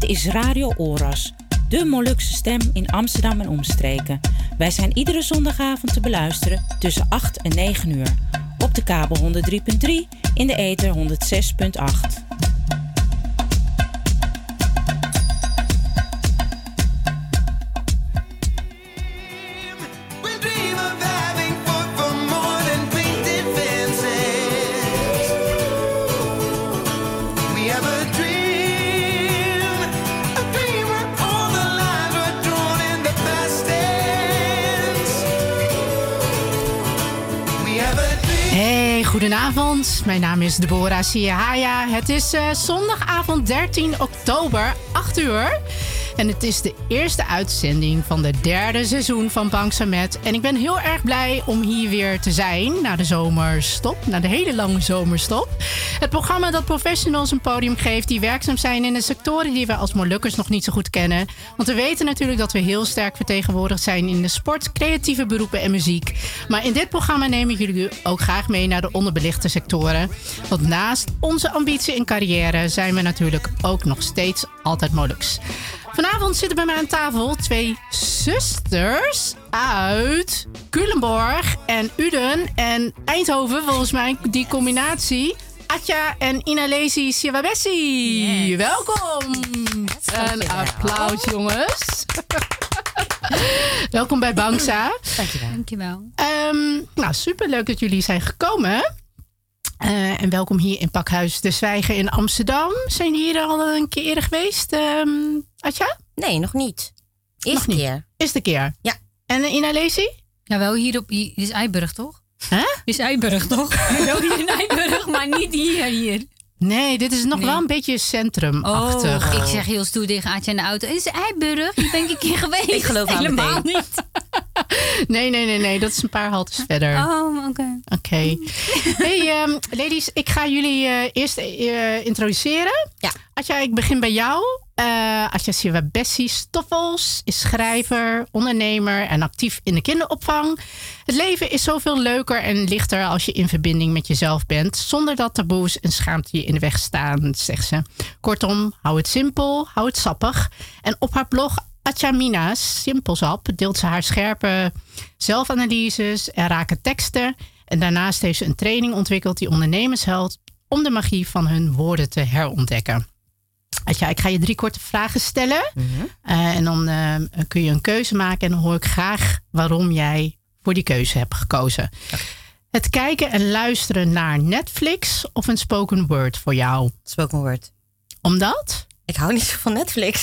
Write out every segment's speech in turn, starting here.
is Radio Oras, de Molukse stem in Amsterdam en omstreken. Wij zijn iedere zondagavond te beluisteren tussen 8 en 9 uur. Op de kabel 103.3, in de ether 106.8. Goedenavond, mijn naam is Deborah Siahaya. Het is zondagavond 13 oktober, 8 uur. En het is de eerste uitzending van de 3e seizoen van Bangsamet. En ik ben heel erg blij om hier weer te zijn na de zomerstop, na de hele lange zomerstop. Het programma dat professionals een podium geeft die werkzaam zijn in de sectoren die we als Molukkers nog niet zo goed kennen. Want we weten natuurlijk dat we heel sterk vertegenwoordigd zijn in de sport, creatieve beroepen en muziek. Maar in dit programma nemen jullie ook graag mee naar de onderbelichte sectoren. Want naast onze ambitie en carrière zijn we natuurlijk ook nog steeds altijd Moluks. Vanavond zitten bij mij aan tafel 2 zusters uit Culemborg en Uden en Eindhoven. Volgens mij die combinatie. Atja en Inalesi Siwabessi. Yes. Welkom. Een applaus, jongens. Welkom bij Bangsa. Dankjewel. Nou, superleuk dat jullie zijn gekomen. En welkom hier in Pakhuis de Zwijger in Amsterdam. Zijn jullie hier al een keer eerder geweest, Atja? Nee, nog niet. Eerste keer. Eerste keer? Ja. En Inalesi? Jawel, hier is Eiburg, toch? Huh? Is Eiburg, toch? Wel hier in Eiburg, maar niet hier. Nee, dit is nog wel een beetje centrumachtig. Ik zeg heel stoer tegen Aatje in de auto. Is Eiburg? Hier ben ik een keer geweest. Ik geloof helemaal niet. Nee. Dat is een paar haltes verder. Oh, oké. Hey, ladies, ik ga jullie eerst introduceren. Ja. Atja, ik begin bij jou. Atja Siwabessi Stoffels is schrijver, ondernemer en actief in de kinderopvang. Het leven is zoveel leuker en lichter als je in verbinding met jezelf bent, zonder dat taboes en schaamte je in de weg staan, zegt ze. Kortom, hou het simpel, hou het sappig. En op haar blog Atja Mina's Simpelsap deelt ze haar scherpe zelfanalyses en rake teksten. En daarnaast heeft ze een training ontwikkeld die ondernemers helpt om de magie van hun woorden te herontdekken. Atja, ik ga je 3 korte vragen stellen. Mm-hmm. En dan kun je een keuze maken. En dan hoor ik graag waarom jij voor die keuze hebt gekozen. Okay. Het kijken en luisteren naar Netflix of een spoken word voor jou? Spoken word. Omdat? Ik hou niet zo van Netflix.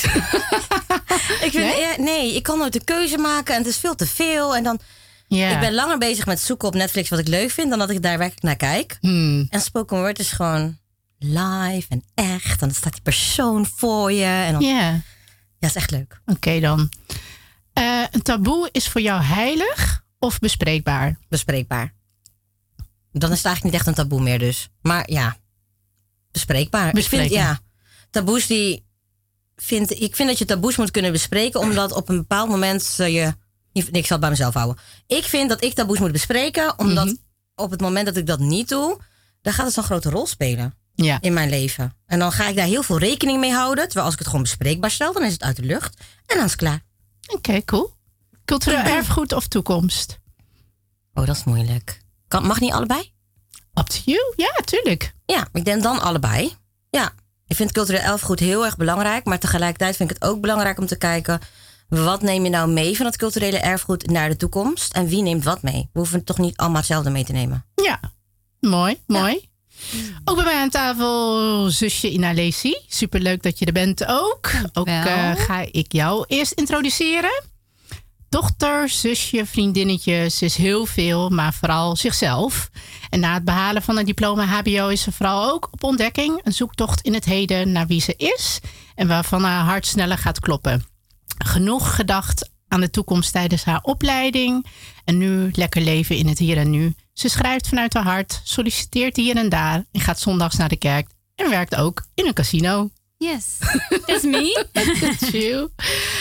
Ik kan nooit de keuze maken en het is veel te veel. En dan, ik ben langer bezig met zoeken op Netflix wat ik leuk vind dan dat ik daar werkelijk naar kijk. En spoken word is gewoon live en echt. En dan staat die persoon voor je. En dan, ja, is echt leuk. Oké, dan. Een taboe is voor jou heilig of bespreekbaar? Bespreekbaar. Dan is het eigenlijk niet echt een taboe meer dus. Maar ja, bespreekbaar. Ik vind, taboes ik vind dat je taboes moet kunnen bespreken, omdat op een bepaald moment ik zal het bij mezelf houden. Ik vind dat ik taboes moet bespreken, omdat op het moment dat ik dat niet doe, dan gaat het zo'n grote rol spelen. Ja. In mijn leven. En dan ga ik daar heel veel rekening mee houden. Terwijl als ik het gewoon bespreekbaar stel, dan is het uit de lucht. En dan is het klaar. Oké, cool. Cultureel erfgoed of toekomst? Oh, dat is moeilijk. Mag niet allebei? Up to you. Ja, tuurlijk. Ja, ik denk dan allebei. Ja, ik vind cultureel erfgoed heel erg belangrijk. Maar tegelijkertijd vind ik het ook belangrijk om te kijken, wat neem je nou mee van het culturele erfgoed naar de toekomst? En wie neemt wat mee? We hoeven toch niet allemaal hetzelfde mee te nemen. Ja, mooi. Ook bij mij aan tafel zusje Inalesi. Superleuk dat je er bent ook. Ook ga ik jou eerst introduceren. Dochter, zusje, vriendinnetje. Ze is heel veel, maar vooral zichzelf. En na het behalen van een diploma HBO is ze vooral ook op ontdekking. Een zoektocht in het heden naar wie ze is. En waarvan haar hart sneller gaat kloppen. Genoeg gedacht aan de toekomst tijdens haar opleiding. En nu lekker leven in het hier en nu. Ze schrijft vanuit haar hart, solliciteert hier en daar en gaat zondags naar de kerk en werkt ook in een casino. Yes, that's me. That's you.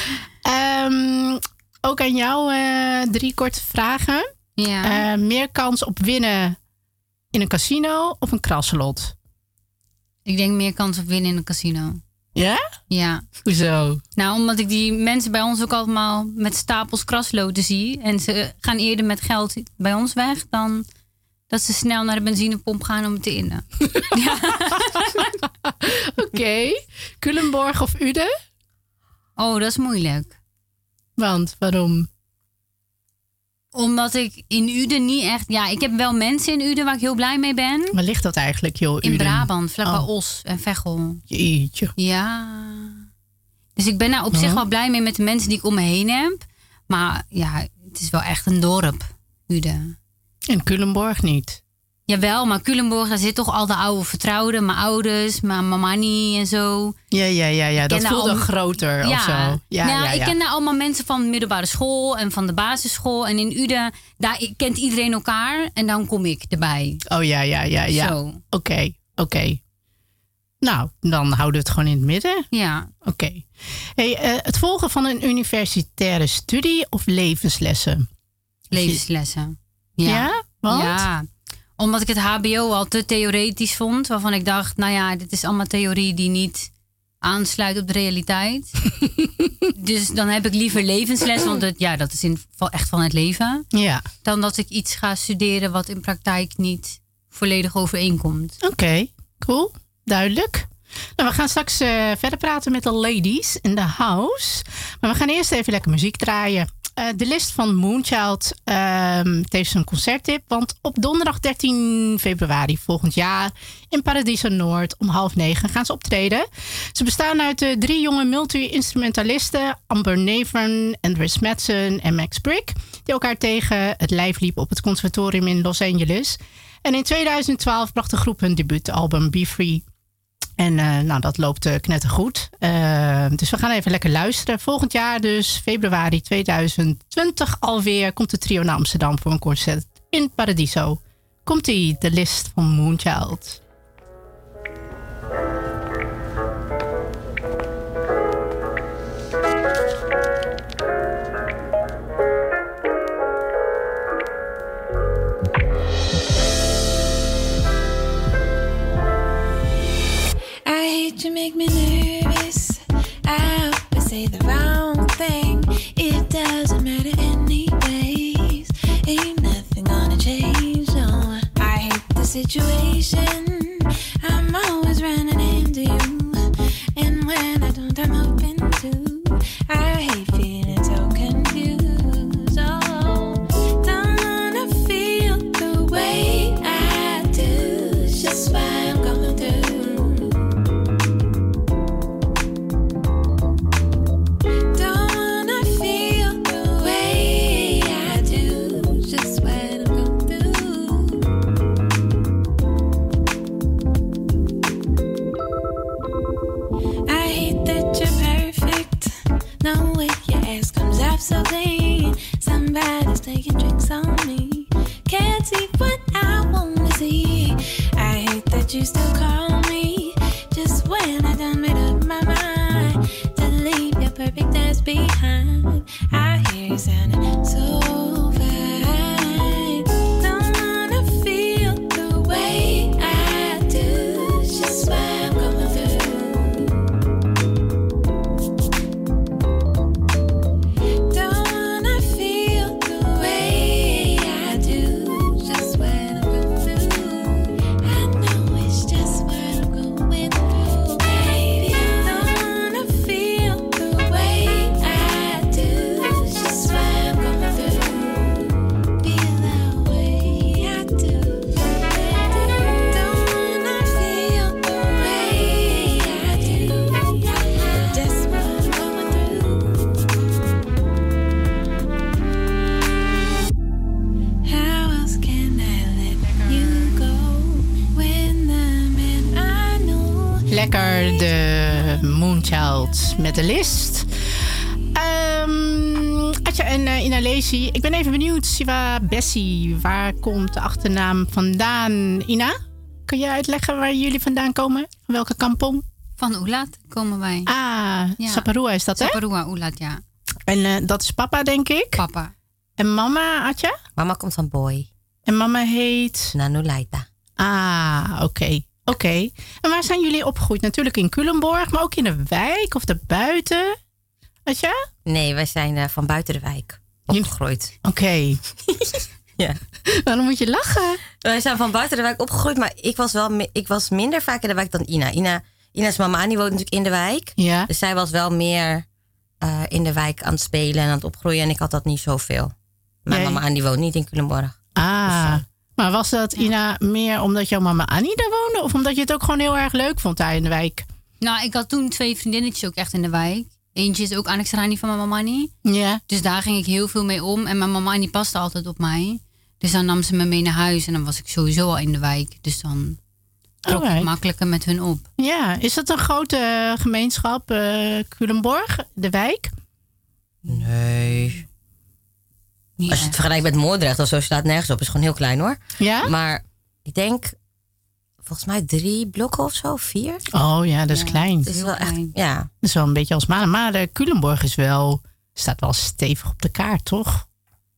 Ook aan jou 3 korte vragen. Ja. Meer kans op winnen in een casino of een krasselot? Ik denk meer kans op winnen in een casino. Ja? Ja. Hoezo? Nou, omdat ik die mensen bij ons ook allemaal met stapels krasloten zie. En ze gaan eerder met geld bij ons weg dan dat ze snel naar de benzinepomp gaan om het te innen. Oké. Culemborg of Uden? Oh, dat is moeilijk. Want, waarom? Omdat ik in Uden niet echt... Ja, ik heb wel mensen in Uden waar ik heel blij mee ben. Waar ligt dat eigenlijk, joh? In Uden? Brabant, vlakbij Os en Veghel. Jeetje. Ja. Dus ik ben daar op zich wel blij mee met de mensen die ik om me heen heb. Maar ja, het is wel echt een dorp, Uden. En Culemborg niet? Jawel, maar Culemborg, daar zit toch al de oude vertrouwden. Mijn ouders, mijn mamani en zo. Ja. Dat voelde groter of zo. Ja. Ik ken daar allemaal mensen van de middelbare school en van de basisschool. En in Uden, daar kent iedereen elkaar. En dan kom ik erbij. Oh ja. Zo. Oké. Nou, dan houden we het gewoon in het midden. Ja. Oké. Hey, het volgen van een universitaire studie of levenslessen? Levenslessen. Ja? Want? Ja. Omdat ik het hbo al te theoretisch vond. Waarvan ik dacht, nou ja, dit is allemaal theorie die niet aansluit op de realiteit. Dus dan heb ik liever levensles. Want dat is echt van het leven. Ja. Dan dat ik iets ga studeren wat in praktijk niet volledig overeenkomt. Oké, cool. Duidelijk. Nou, we gaan straks verder praten met de ladies in the house. Maar we gaan eerst even lekker muziek draaien. De list van Moonchild heeft een concerttip. Want op donderdag 13 februari volgend jaar in Paradiso Noord om 20:30 gaan ze optreden. Ze bestaan uit 3 jonge multi-instrumentalisten. Amber Nevern, Andres Madsen en Max Brick. Die elkaar tegen het lijf liepen op het conservatorium in Los Angeles. En in 2012 bracht de groep hun debuutalbum Be Free. En dat loopt knettergoed. Dus we gaan even lekker luisteren. Volgend jaar dus, februari 2020 alweer, komt de trio naar Amsterdam voor een concert in Paradiso. Komt-ie, de list van Moonchild. You make me nervous. I hope I say the wrong thing. It doesn't matter anyways. Ain't nothing gonna change, no. I hate the situation. I'm always running into you. And when I don't, I'm hoping to. I hate feeling so confused. Oh, don't wanna feel the way I do. It's just why I'm going through. So clean, somebody's taking tricks on me. Can't see what I wanna see. I hate that you still call me just when I done made up my mind to leave your perfect ass behind. I hear you sounding so fine. Don't wanna feel the way I do. It's just why I'm going through. Lekker de Moonchild met de list. Atja en Inalesi. Ik ben even benieuwd, Siwa Bessie. Waar komt de achternaam vandaan? Ina, kun je uitleggen waar jullie vandaan komen? Van welke kampong? Van Oelat komen wij. Ah, ja. Saparua is dat, hè? Saparua, Oelat, ja. En dat is papa, denk ik? Papa. En mama, Atja? Mama komt van Boy. En mama heet? Nanulaita. Ah, oké. Oké. En waar zijn jullie opgegroeid? Natuurlijk in Culemborg, maar ook in de wijk of daarbuiten? Weet je? Nee, wij zijn van buiten de wijk opgegroeid. Oké. Ja. Waarom moet je lachen? Wij zijn van buiten de wijk opgegroeid, maar ik was minder vaak in de wijk dan Ina. Ina's mama die woont natuurlijk in de wijk. Ja. Dus zij was wel meer in de wijk aan het spelen en aan het opgroeien. En ik had dat niet zoveel. Mijn mama Annie woont niet in Culemborg. Ah, dus, maar was dat, Ina, meer omdat jouw mama Annie daar woonde? Of omdat je het ook gewoon heel erg leuk vond daar in de wijk? Nou, ik had toen 2 vriendinnetjes ook echt in de wijk. Eentje is ook Annex Rani van mijn mama Annie. Ja. Dus daar ging ik heel veel mee om. En mijn mama Annie paste altijd op mij. Dus dan nam ze me mee naar huis. En dan was ik sowieso al in de wijk. Dus dan trok ik makkelijker met hun op. Ja, is dat een grote gemeenschap, Culemborg, de wijk? Nee. Niet Als je het vergelijkt met Moordrecht of zo, staat nergens op. Het is gewoon heel klein hoor. Ja? Maar ik denk, volgens mij 3 blokken of zo, 4. Oh ja, dat is klein. Het is wel echt, ja. Dat is wel een beetje als Manen. Maar de Culemborg staat wel stevig op de kaart, toch?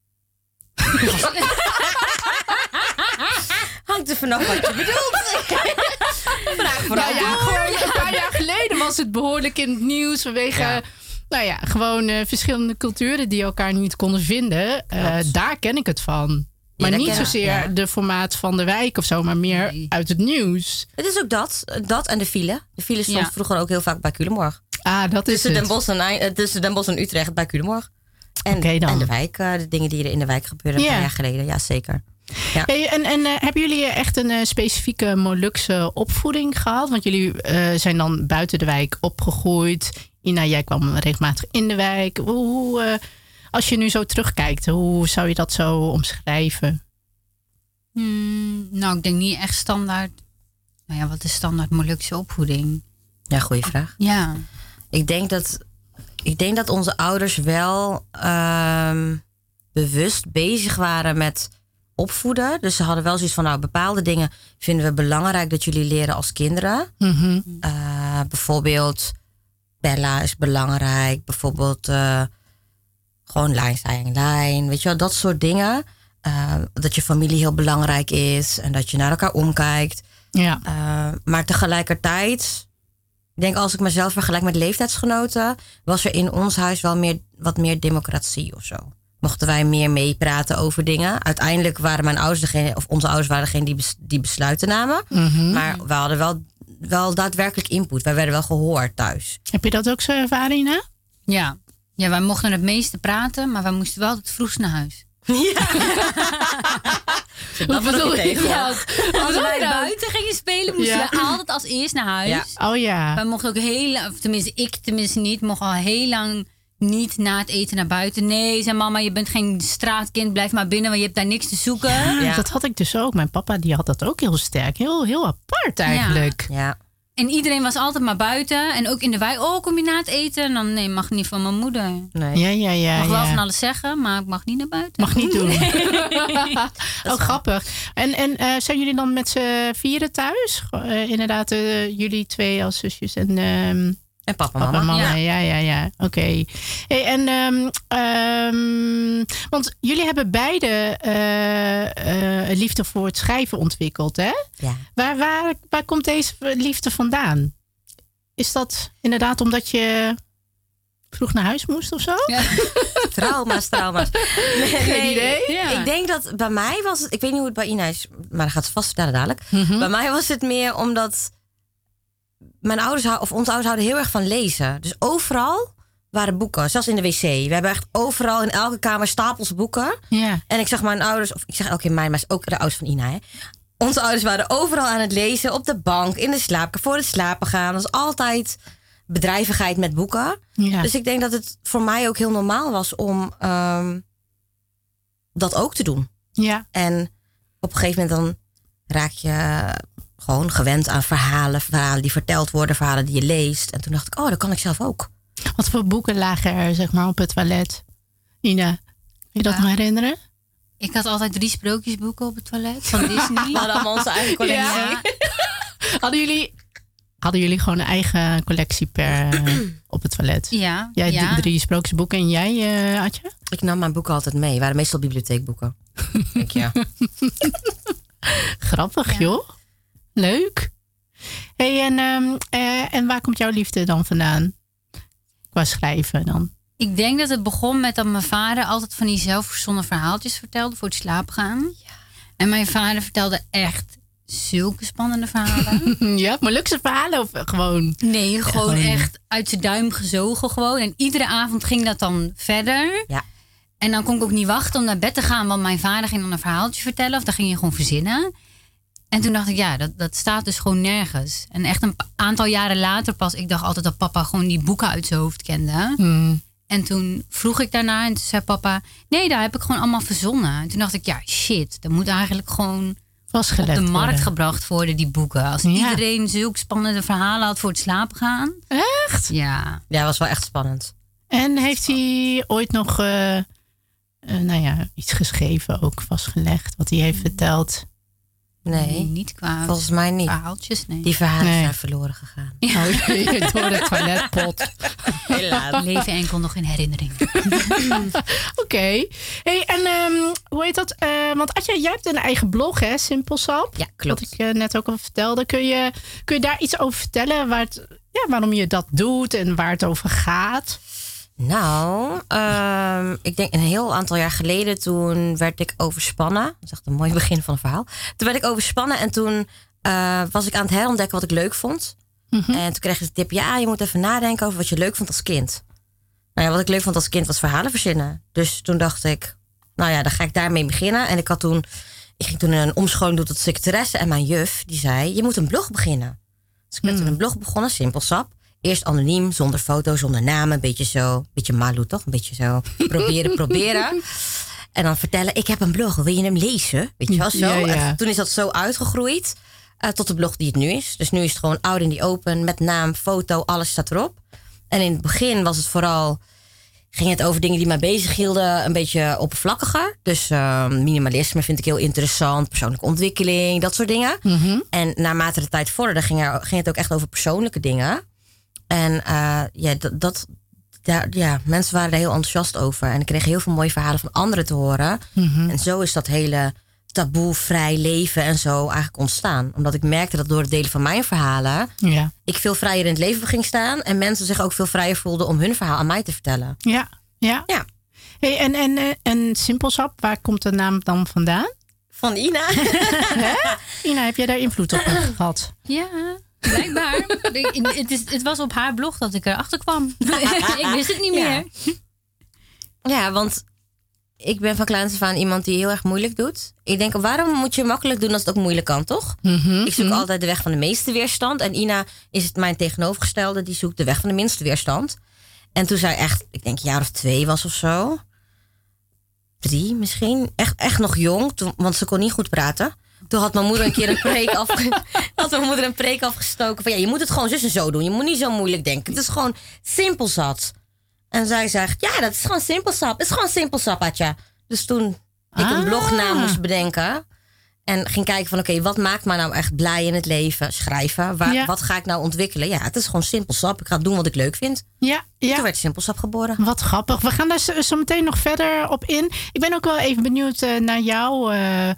Hangt er vanaf wat je bedoelt. Vraag vooral. Gewoon een paar jaar geleden was het behoorlijk in het nieuws vanwege... Ja. Gewoon verschillende culturen die elkaar niet konden vinden. Daar ken ik het van. Maar niet zozeer de formaat van de wijk of zo, maar meer uit het nieuws. Het is ook dat en de file. De file stond vroeger ook heel vaak bij Culemborg. Ah, dat is tussen Den Bosch en Utrecht bij Culemborg. En de wijk, de dingen die er in de wijk gebeurden een paar jaar geleden. Ja, zeker. Ja. Hey, en hebben jullie echt een specifieke Molukse opvoeding gehad? Want jullie zijn dan buiten de wijk opgegroeid. Ina, jij kwam regelmatig in de wijk. Als je nu zo terugkijkt, hoe zou je dat zo omschrijven? Nou, ik denk niet echt standaard. Nou ja, wat is standaard Molukse opvoeding? Ja, goede vraag. Ja. Ik denk dat onze ouders wel bewust bezig waren met opvoeden. Dus ze hadden wel zoiets van, bepaalde dingen vinden we belangrijk dat jullie leren als kinderen. Mm-hmm. Bijvoorbeeld, Bella is belangrijk. Bijvoorbeeld, gewoon lijn. Weet je wel, dat soort dingen. Dat je familie heel belangrijk is en dat je naar elkaar omkijkt. Ja. Maar tegelijkertijd, ik denk als ik mezelf vergelijk met leeftijdsgenoten, was er in ons huis wel wat meer democratie of zo. Mochten wij meer meepraten over dingen. Uiteindelijk waren mijn ouders onze ouders waren degene die besluiten namen. Mm-hmm. Maar we hadden wel daadwerkelijk input. Wij werden wel gehoord thuis. Heb je dat ook zo ervaren, Ina? Ja. Ja, wij mochten het meeste praten, maar wij moesten wel het vroegst naar huis. Ja. Dat bedoel je? Als wij buiten gingen spelen, moesten we altijd als eerst naar huis. Ja. Oh ja. Wij mochten ook ik niet, mocht al heel lang niet na het eten naar buiten. Nee, zei mama, je bent geen straatkind, blijf maar binnen, want je hebt daar niks te zoeken. Ja. Dat had ik dus ook. Mijn papa die had dat ook heel sterk. Heel apart eigenlijk. Ja. En iedereen was altijd maar buiten. En ook in de wijk. Oh, kom je na het eten? En dan, nee, mag niet van mijn moeder. Nee. Ja. Mag wel van alles zeggen, maar ik mag niet naar buiten. Mag niet doen. Oh, grappig. En zijn jullie dan met z'n vieren thuis? Inderdaad, jullie 2 als zusjes en papa en mama. Ja. Oké. Hey, want jullie hebben beide liefde voor het schrijven ontwikkeld, hè? Ja. Waar komt deze liefde vandaan? Is dat inderdaad omdat je vroeg naar huis moest of zo? Ja. Trauma's. Geen idee. Ja. Ik denk dat bij mij was het, ik weet niet hoe het bij Ina is, maar dat gaat ze vast vertellen dadelijk. Mm-hmm. Bij mij was het meer omdat mijn ouders of onze ouders houden heel erg van lezen. Dus overal waren boeken, zelfs in de wc. We hebben echt overal in elke kamer stapels boeken. Ja. En ik zag mijn ouders, of ik zeg elke keer mijn, maar ook de ouders van Ina. Hè. Onze ouders waren overal aan het lezen, op de bank, in de slaapkamer, voor het slapen gaan. Dat was altijd bedrijvigheid met boeken. Ja. Dus ik denk dat het voor mij ook heel normaal was om dat ook te doen. Ja. En op een gegeven moment dan raak je gewoon gewend aan verhalen die verteld worden, verhalen die je leest. En toen dacht ik, dat kan ik zelf ook. Wat voor boeken lagen er, zeg maar, op het toilet? Ina, kun je dat nog herinneren? Ik had altijd 3 sprookjesboeken op het toilet van Disney. We hadden allemaal onze eigen collectie. Ja. Hadden jullie gewoon een eigen collectie op het toilet? Ja. Jij 3 sprookjesboeken en jij, Adje? Ik nam mijn boeken altijd mee. Het waren meestal bibliotheekboeken. Denk je. Grappig, joh. Leuk. Hey, en waar komt jouw liefde dan vandaan? Qua schrijven dan? Ik denk dat het begon met dat mijn vader altijd van die zelfverzonnen verhaaltjes vertelde voor het slapen gaan. Ja. En mijn vader vertelde echt zulke spannende verhalen. Ja, maar luxe verhalen of gewoon? Nee, gewoon echt uit zijn duim gezogen gewoon. En iedere avond ging dat dan verder. Ja. En dan kon ik ook niet wachten om naar bed te gaan, want mijn vader ging dan een verhaaltje vertellen of dan ging je gewoon verzinnen. En toen dacht ik, ja, dat staat dus gewoon nergens. En echt een aantal jaren later pas, ik dacht altijd dat papa gewoon die boeken uit zijn hoofd kende. En toen vroeg ik daarna en toen zei papa, nee, daar heb ik gewoon allemaal verzonnen. En toen dacht ik, ja, shit, dat moet eigenlijk gewoon vastgelegd op de markt worden. gebracht worden, die boeken. Als iedereen zulke spannende verhalen had voor het slapen gaan. Echt? Ja. Ja, was wel echt spannend. En heeft hij ooit nog iets geschreven, ook vastgelegd, wat hij heeft verteld? Nee, niet qua volgens mij niet. Verhaaltjes, nee. Die verhalen zijn verloren gegaan. Ja. Door de toiletpot. Helaas. Leven enkel nog in herinnering. Oké. Hey, en hoe heet dat? Want Adja, jij hebt een eigen blog, hè? Simpelsap. Ja, klopt. Wat ik net ook al vertelde. Kun je daar iets over vertellen? Waarom je dat doet en waar het over gaat? Nou, ik denk een heel aantal jaar geleden, toen werd ik overspannen. Dat is echt een mooi begin van een verhaal. Toen werd ik overspannen en toen was ik aan het herontdekken wat ik leuk vond. En toen kreeg ik de tip, ja, je moet even nadenken over wat je leuk vond als kind. Nou ja, wat ik leuk vond als kind was verhalen verzinnen. Dus toen dacht ik, nou ja, dan ga ik daarmee beginnen. En ik ging toen een omscholing doen tot secretaresse. En mijn juf, die zei, je moet een blog beginnen. Dus ik ben toen een blog begonnen, Simpelsap. Eerst anoniem, zonder foto, zonder namen. Een beetje Malou toch? Een beetje zo proberen. En dan vertellen, ik heb een blog, wil je hem lezen? Weet je wel, zo. Ja. En toen is dat zo uitgegroeid tot de blog die het nu is. Dus nu is het gewoon out in the open, met naam, foto, alles staat erop. En in het begin was het vooral, ging het over dingen die mij bezighielden, een beetje oppervlakkiger. Dus minimalisme vind ik heel interessant, persoonlijke ontwikkeling, dat soort dingen. En naarmate de tijd vorderde, ging het ook echt over persoonlijke dingen. En mensen waren er heel enthousiast over. En ik kreeg heel veel mooie verhalen van anderen te horen. En zo is dat hele taboe-vrij leven en zo eigenlijk ontstaan. Omdat ik merkte dat door het delen van mijn verhalen ik veel vrijer in het leven ging staan. En mensen zich ook veel vrijer voelden om hun verhaal aan mij te vertellen. Ja. Hey, en Simpelsap, waar komt de naam dan vandaan? Van Ina. Ina, heb jij daar invloed op gehad? Ja. Blijkbaar. Het was op haar blog dat ik erachter kwam. Ik wist het niet meer. Ja, want ik ben van kleins af aan iemand die heel erg moeilijk doet. Ik denk, waarom moet je makkelijk doen als het ook moeilijk kan, toch? Ik zoek altijd de weg van de meeste weerstand. En Ina is het mijn tegenovergestelde. Die zoekt de weg van de minste weerstand. En toen zij echt, ik denk een jaar of 2 was of zo. 3 misschien. Echt nog jong, want ze kon niet goed praten. Toen had mijn moeder een keer een preek afgestoken. Van ja, je moet het gewoon zus en zo doen. Je moet niet zo moeilijk denken. Het is gewoon Simpelsap. En zij zegt, ja, dat is gewoon Simpelsap. Het is gewoon Simpelsap, Adja. Dus toen ik een blognaam moest bedenken. En ging kijken van, oké, wat maakt mij nou echt blij in het leven? Schrijven. Wat ga ik nou ontwikkelen? Ja, het is gewoon Simpelsap. Ik ga doen wat ik leuk vind. Ja. Toen werd Simpelsap geboren. Wat grappig. We gaan daar zo meteen nog verder op in. Ik ben ook wel even benieuwd naar jou.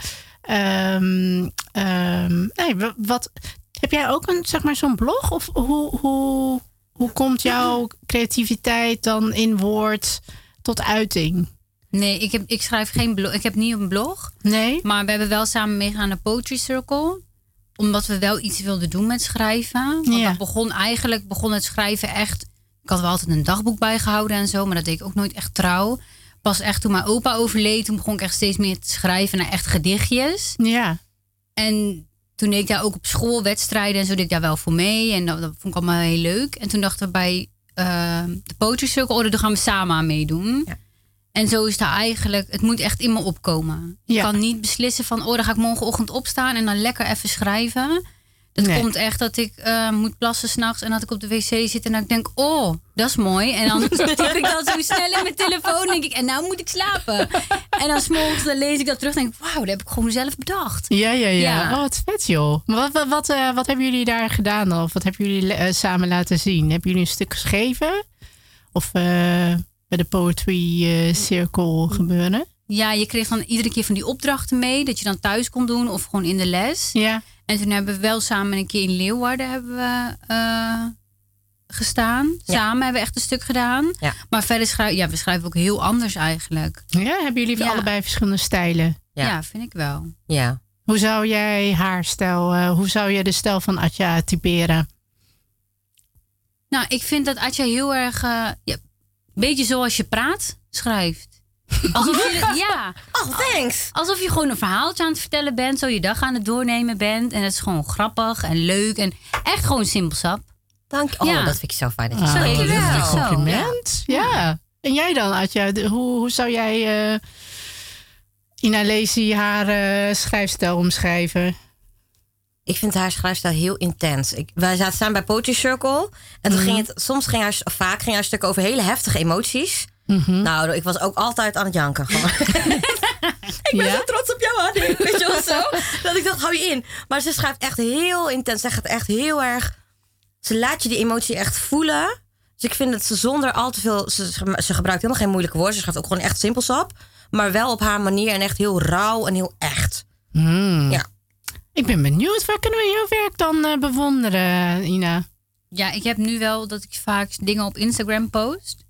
Heb jij ook zo'n blog? Of hoe komt jouw creativiteit dan in woord tot uiting? Nee, ik schrijf geen blog. Ik heb niet een blog. Nee. Maar we hebben wel samen meegegaan naar Poetry Circle. Omdat we wel iets wilden doen met schrijven. Want dat begon het schrijven echt. Ik had wel altijd een dagboek bijgehouden en zo. Maar dat deed ik ook nooit echt trouw. Pas echt toen mijn opa overleed, toen begon ik echt steeds meer te schrijven naar echt gedichtjes. Ja. En toen deed ik daar ook op school wedstrijden en zo deed ik daar wel voor mee. En dat vond ik allemaal heel leuk. En toen dachten we bij de Poetry Circle, daar gaan we samen aan meedoen. Ja. En zo is dat eigenlijk, het moet echt in me opkomen. Ik kan niet beslissen van, dan ga ik morgenochtend opstaan en dan lekker even schrijven. Dat komt echt dat ik moet plassen 's nachts en dat ik op de wc zit en dat ik denk, dat is mooi. En dan tik ik dat zo snel in mijn telefoon denk ik, en nou moet ik slapen. En dan 's morgens dan lees ik dat terug en denk ik, wauw, dat heb ik gewoon zelf bedacht. Ja. Oh, wat vet joh. Maar wat hebben jullie daar gedaan dan? Of wat hebben jullie samen laten zien? Hebben jullie een stuk geschreven? Of bij de Poetry Circle gebeuren? Ja, je kreeg dan iedere keer van die opdrachten mee, dat je dan thuis kon doen of gewoon in de les. Ja. En toen hebben we wel samen een keer in Leeuwarden gestaan. Ja. Samen hebben we echt een stuk gedaan. Ja. Maar verder we schrijven ook heel anders eigenlijk. Ja, hebben jullie allebei verschillende stijlen? Ja, vind ik wel. Ja. Hoe zou jij haar stijl, hoe zou je de stijl van Atja typeren? Nou, ik vind dat Atja heel erg... een beetje zoals je praat, schrijft. Alsof je, Oh, thanks. Alsof je gewoon een verhaaltje aan het vertellen bent. Zo je dag aan het doornemen bent. En het is gewoon grappig en leuk. En echt gewoon simpel sap. Dank je. Oh, Ja. dat vind ik zo fijn. Dat je Zo, zo ik dat is wel. een Zo, compliment. Ja. En jij dan, Atja? Hoe zou jij Ina Lacy haar schrijfstijl omschrijven? Ik vind haar schrijfstijl heel intens. Wij zaten samen bij Poetry Circle. En toen ging het, vaak ging haar stuk over hele heftige emoties. Nou, ik was ook altijd aan het janken. Ik ben zo trots op jou, Annie. Weet je wel zo? Dat ik dacht, hou je in. Maar ze schrijft echt heel intens. Ze gaat echt heel erg... Ze laat je die emotie echt voelen. Dus ik vind dat ze zonder al te veel... Ze gebruikt helemaal geen moeilijke woorden. Ze schrijft ook gewoon echt simpelsap. Maar wel op haar manier en echt heel rauw en heel echt. Ja. Ik ben benieuwd. Waar kunnen we jouw werk dan bewonderen, Ina? Ja, ik heb nu wel dat ik vaak dingen op Instagram post.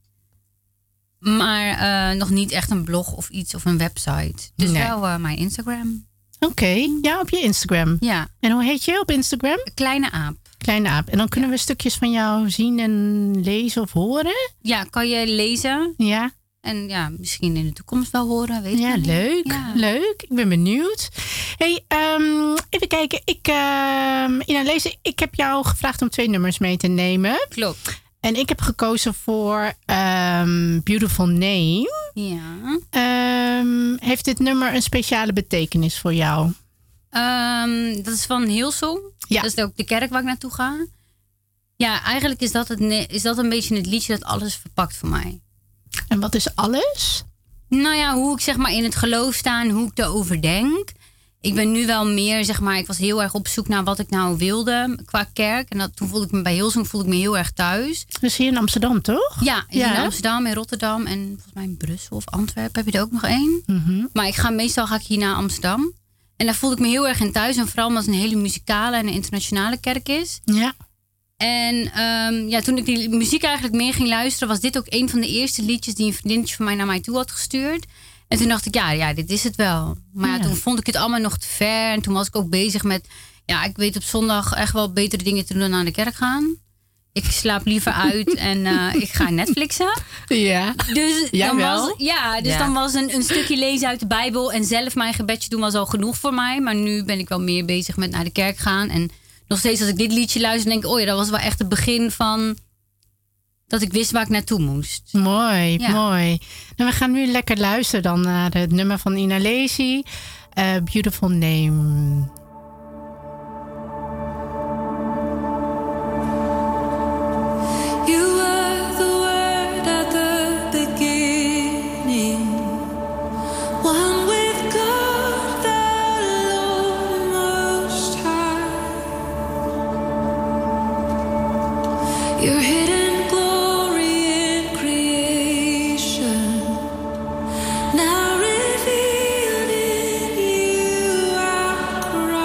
Maar nog niet echt een blog of iets of een website. Dus wel mijn Instagram. Oké, ja, op je Instagram. Ja. En hoe heet je op Instagram? Kleine Aap. Kleine Aap. En dan kunnen we stukjes van jou zien en lezen of horen? Ja, kan je lezen. Ja. En ja, misschien in de toekomst wel horen. Weet ik niet. Leuk. Ja. Leuk. Ik ben benieuwd. Hey, even kijken. Ina Lacy, ik heb jou gevraagd om 2 nummers mee te nemen. Klopt. En ik heb gekozen voor Beautiful Name. Ja. Heeft dit nummer een speciale betekenis voor jou? Dat is van Hillsong. Ja. Dat is ook de kerk waar ik naartoe ga. Ja, eigenlijk is dat een beetje het liedje dat alles verpakt voor mij. En wat is alles? Nou ja, hoe ik zeg maar in het geloof sta en hoe ik erover denk. Ik ben nu wel meer, zeg maar, ik was heel erg op zoek naar wat ik nou wilde qua kerk. En toen voelde ik me bij Hillsong heel erg thuis. Dus hier in Amsterdam, toch? Ja, in Amsterdam, in Rotterdam en volgens mij in Brussel of Antwerpen heb je er ook nog één. Mm-hmm. Maar meestal ga ik hier naar Amsterdam. En daar voelde ik me heel erg in thuis. En vooral omdat het een hele muzikale en een internationale kerk is. Ja. En toen ik die muziek eigenlijk meer ging luisteren, was dit ook een van de eerste liedjes die een vriendinnetje van mij naar mij toe had gestuurd. En toen dacht ik, ja, dit is het wel. Maar toen vond ik het allemaal nog te ver. En toen was ik ook bezig met, ik weet op zondag echt wel betere dingen te doen dan naar de kerk gaan. Ik slaap liever uit en ik ga Netflixen. Ja. Dus dan dan was een stukje lezen uit de Bijbel en zelf mijn gebedje doen was al genoeg voor mij. Maar nu ben ik wel meer bezig met naar de kerk gaan. En nog steeds als ik dit liedje luister, denk ik, dat was wel echt het begin van dat ik wist waar ik naartoe moest. Mooi, mooi. Nou, we gaan nu lekker luisteren dan naar het nummer van Ina Lacy. Beautiful Name. You were the word at the beginning, one with God the Lord Most High. Your hidden glory in creation, now revealed in you, our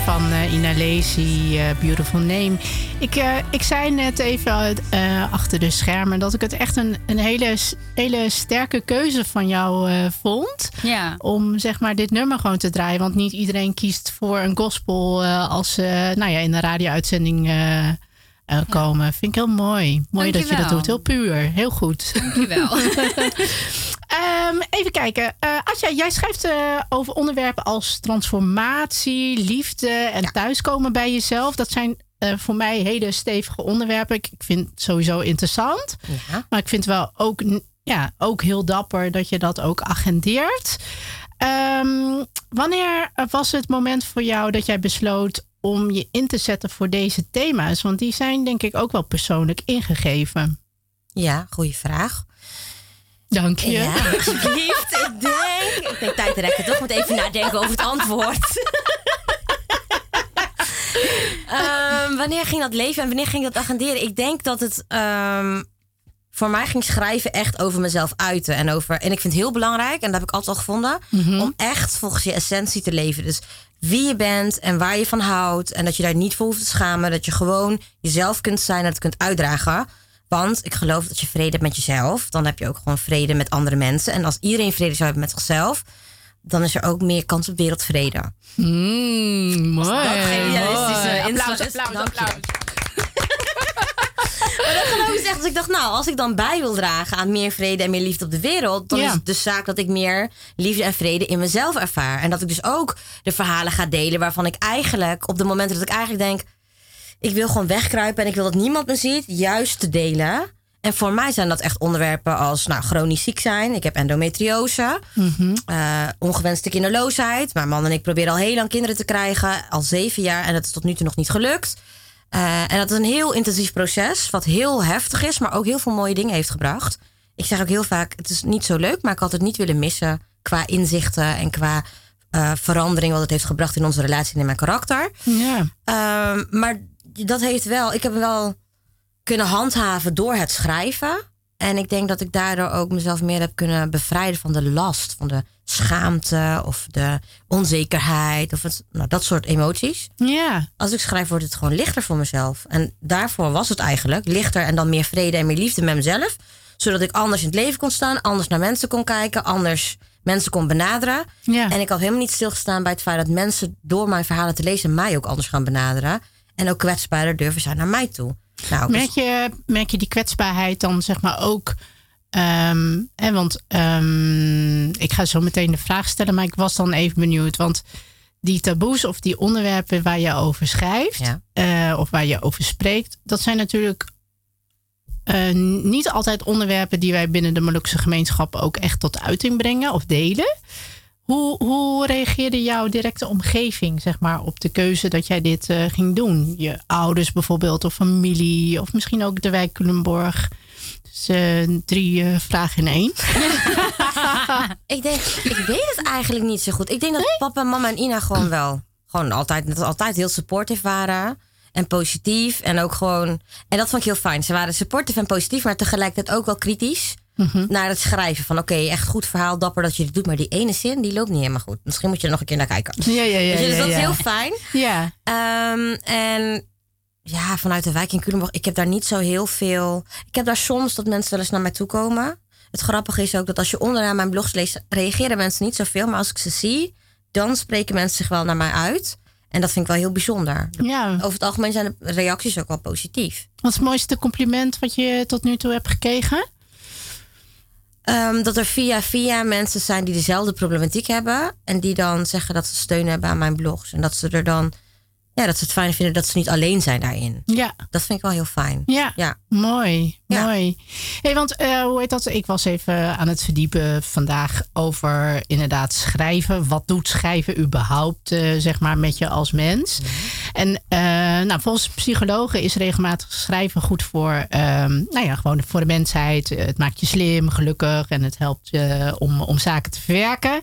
van Ina Lacy, Beautiful Name. Ik zei net even achter de schermen dat ik het echt een hele sterke keuze van jou vond. Ja. Om zeg maar dit nummer gewoon te draaien. Want niet iedereen kiest voor een gospel als in de radio-uitzending komen. Vind ik heel mooi. Mooi dat je dat doet. Heel puur. Heel goed. Dankjewel. Even kijken. Asja, jij schrijft over onderwerpen als transformatie, liefde en thuiskomen bij jezelf. Dat zijn voor mij hele stevige onderwerpen. Ik vind het sowieso interessant. Ja. Maar ik vind wel ook heel dapper dat je dat ook agendeert. Wanneer was het moment voor jou dat jij besloot om je in te zetten voor deze thema's? Want die zijn denk ik ook wel persoonlijk ingegeven. Ja, goede vraag. Dank je. Ja, alsjeblieft. Ik denk tijd te rekken. Toch moet even nadenken over het antwoord. Wanneer ging dat leven en wanneer ging dat agenderen? Ik denk dat het voor mij ging schrijven echt over mezelf uiten. En ik vind het heel belangrijk, en dat heb ik altijd al gevonden, om echt volgens je essentie te leven. Dus wie je bent en waar je van houdt. En dat je daar niet voor hoeft te schamen. Dat je gewoon jezelf kunt zijn en dat kunt uitdragen. Want ik geloof dat je vrede hebt met jezelf. Dan heb je ook gewoon vrede met andere mensen. En als iedereen vrede zou hebben met zichzelf, dan is er ook meer kans op wereldvrede. Mooi. Applaus. Maar dat geloof ik echt. Dus ik dacht, als ik dan bij wil dragen aan meer vrede en meer liefde op de wereld, dan is het de zaak dat ik meer liefde en vrede in mezelf ervaar. En dat ik dus ook de verhalen ga delen waarvan ik eigenlijk, op de momenten dat ik eigenlijk denk, ik wil gewoon wegkruipen en ik wil dat niemand me ziet, juist te delen. En voor mij zijn dat echt onderwerpen als chronisch ziek zijn. Ik heb endometriose, ongewenste kinderloosheid. Mijn man en ik proberen al heel lang kinderen te krijgen, al 7 jaar. En dat is tot nu toe nog niet gelukt. En dat is een heel intensief proces, wat heel heftig is, maar ook heel veel mooie dingen heeft gebracht. Ik zeg ook heel vaak, het is niet zo leuk, maar ik had het niet willen missen qua inzichten en qua verandering wat het heeft gebracht in onze relatie en in mijn karakter. Ja. Maar dat heeft wel, ik heb hem wel kunnen handhaven door het schrijven. En ik denk dat ik daardoor ook mezelf meer heb kunnen bevrijden van de last, van de schaamte of de onzekerheid of dat soort emoties. Ja. Als ik schrijf, wordt het gewoon lichter voor mezelf. En daarvoor was het eigenlijk lichter en dan meer vrede en meer liefde met mezelf. Zodat ik anders in het leven kon staan, anders naar mensen kon kijken, anders mensen kon benaderen. Ja. En ik had helemaal niet stilgestaan bij het feit dat mensen door mijn verhalen te lezen mij ook anders gaan benaderen. En ook kwetsbaarder durven zijn naar mij toe. Merk je die kwetsbaarheid dan zeg maar ook? Want ik ga zo meteen de vraag stellen, maar ik was dan even benieuwd. Want die taboes of die onderwerpen waar je over schrijft, of waar je over spreekt, dat zijn natuurlijk niet altijd onderwerpen die wij binnen de Molukse gemeenschap ook echt tot uiting brengen of delen. Hoe reageerde jouw directe omgeving zeg maar, op de keuze dat jij dit ging doen? Je ouders bijvoorbeeld of familie of misschien ook de wijk Culemborg. Dus 3 vragen in 1. Ik weet het eigenlijk niet zo goed. Ik denk dat papa, mama en Ina gewoon altijd heel supportive waren. En positief. En ook gewoon. En dat vond ik heel fijn. Ze waren supportive en positief, maar tegelijkertijd ook wel kritisch. Naar het schrijven van echt goed verhaal, dapper dat je dit doet, maar die ene zin die loopt niet helemaal goed. Misschien moet je er nog een keer naar kijken. Dus dat is heel fijn. Ja. En vanuit de wijk in Culemborg, ik heb daar niet zo heel veel. Ik heb daar soms dat mensen wel eens naar mij toe komen. Het grappige is ook dat als je onderaan mijn blogs leest, reageren mensen niet zoveel, maar als ik ze zie, dan spreken mensen zich wel naar mij uit. En dat vind ik wel heel bijzonder. Ja. Over het algemeen zijn de reacties ook wel positief. Wat is het mooiste compliment wat je tot nu toe hebt gekregen? Dat er via mensen zijn die dezelfde problematiek hebben. En die dan zeggen dat ze steun hebben aan mijn blogs. En dat ze er dan, dat ze het fijn vinden dat ze niet alleen zijn daarin. Ja. Dat vind ik wel heel fijn. Ja. Mooi. Hey, want hoe heet dat? Ik was even aan het verdiepen vandaag over inderdaad schrijven. Wat doet schrijven überhaupt, zeg maar, met je als mens? En volgens psychologen is regelmatig schrijven goed voor, gewoon voor de mensheid. Het maakt je slim, gelukkig en het helpt je om zaken te verwerken.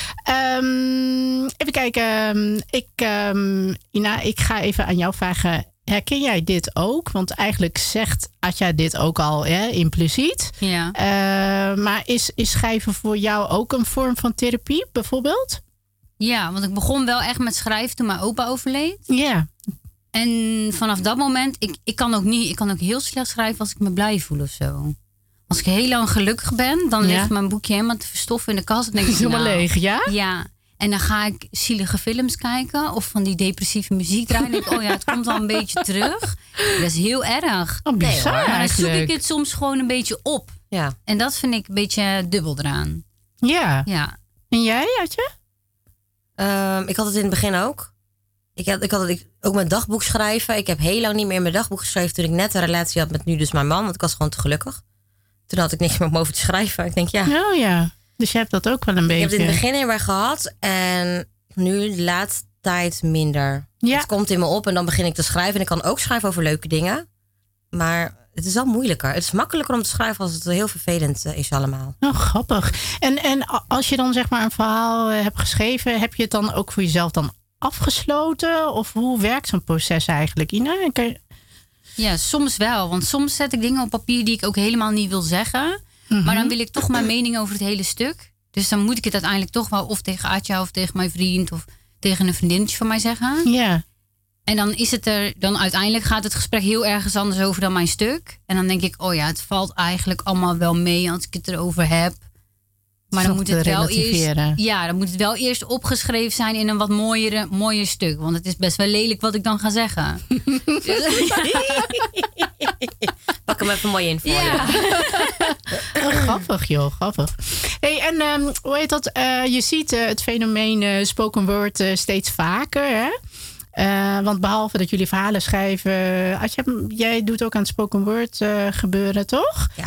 Even kijken. Ina, ik ga even aan jou vragen. Herken jij dit ook? Want eigenlijk zegt Atja dit ook al impliciet. Ja. Maar is schrijven voor jou ook een vorm van therapie bijvoorbeeld? Ja, want ik begon wel echt met schrijven toen mijn opa overleed. Ja. En vanaf dat moment, ik kan ook heel slecht schrijven als ik me blij voel of zo. Als ik heel lang gelukkig ben, dan ligt mijn boekje helemaal te verstoffen in de kast. Dan denk ik, helemaal leeg, ja? Ja. En dan ga ik zielige films kijken of van die depressieve muziek draaien. En denk ik, het komt al een beetje terug. Dat is heel erg. Oh, bizar maar dan zoek eigenlijk. ik het soms gewoon een beetje op. Ja. En dat vind ik een beetje dubbel eraan. Ja. En jij, Adje? Ik had het in het begin ook. Ik had ook mijn dagboek schrijven. Ik heb heel lang niet meer mijn dagboek geschreven toen ik net een relatie had met nu dus mijn man. Want ik was gewoon te gelukkig. Toen had ik niks meer om over te schrijven. Ik denk, Oh ja. Dus je hebt dat ook wel een beetje. Ik heb het in het begin heel erg gehad. En nu de laatste tijd minder. Ja. Het komt in me op en dan begin ik te schrijven. En ik kan ook schrijven over leuke dingen. Maar het is wel moeilijker. Het is makkelijker om te schrijven als het heel vervelend is allemaal. Oh, grappig. En als je dan zeg maar een verhaal hebt geschreven, heb je het dan ook voor jezelf dan afgesloten? Of hoe werkt zo'n proces eigenlijk, Ina? Ja, soms wel. Want soms zet ik dingen op papier die ik ook helemaal niet wil zeggen. Mm-hmm. Maar dan wil ik toch mijn mening over het hele stuk. Dus dan moet ik het uiteindelijk toch wel of tegen Atja of tegen mijn vriend of tegen een vriendinnetje van mij zeggen. Ja. En dan is het dan uiteindelijk gaat het gesprek heel ergens anders over dan mijn stuk. En dan denk ik, het valt eigenlijk allemaal wel mee als ik het erover heb. Maar dan moet het wel eerst opgeschreven zijn in een wat mooier stuk. Want het is best wel lelijk wat ik dan ga zeggen. Pak hem even mooi in voor ja. Grappig, joh. Grappig. Hey, en hoe heet dat? Je ziet het fenomeen spoken word steeds vaker, hè? Want behalve dat jullie verhalen schrijven, Adje, jij doet ook aan het spoken word gebeuren, toch? Ja.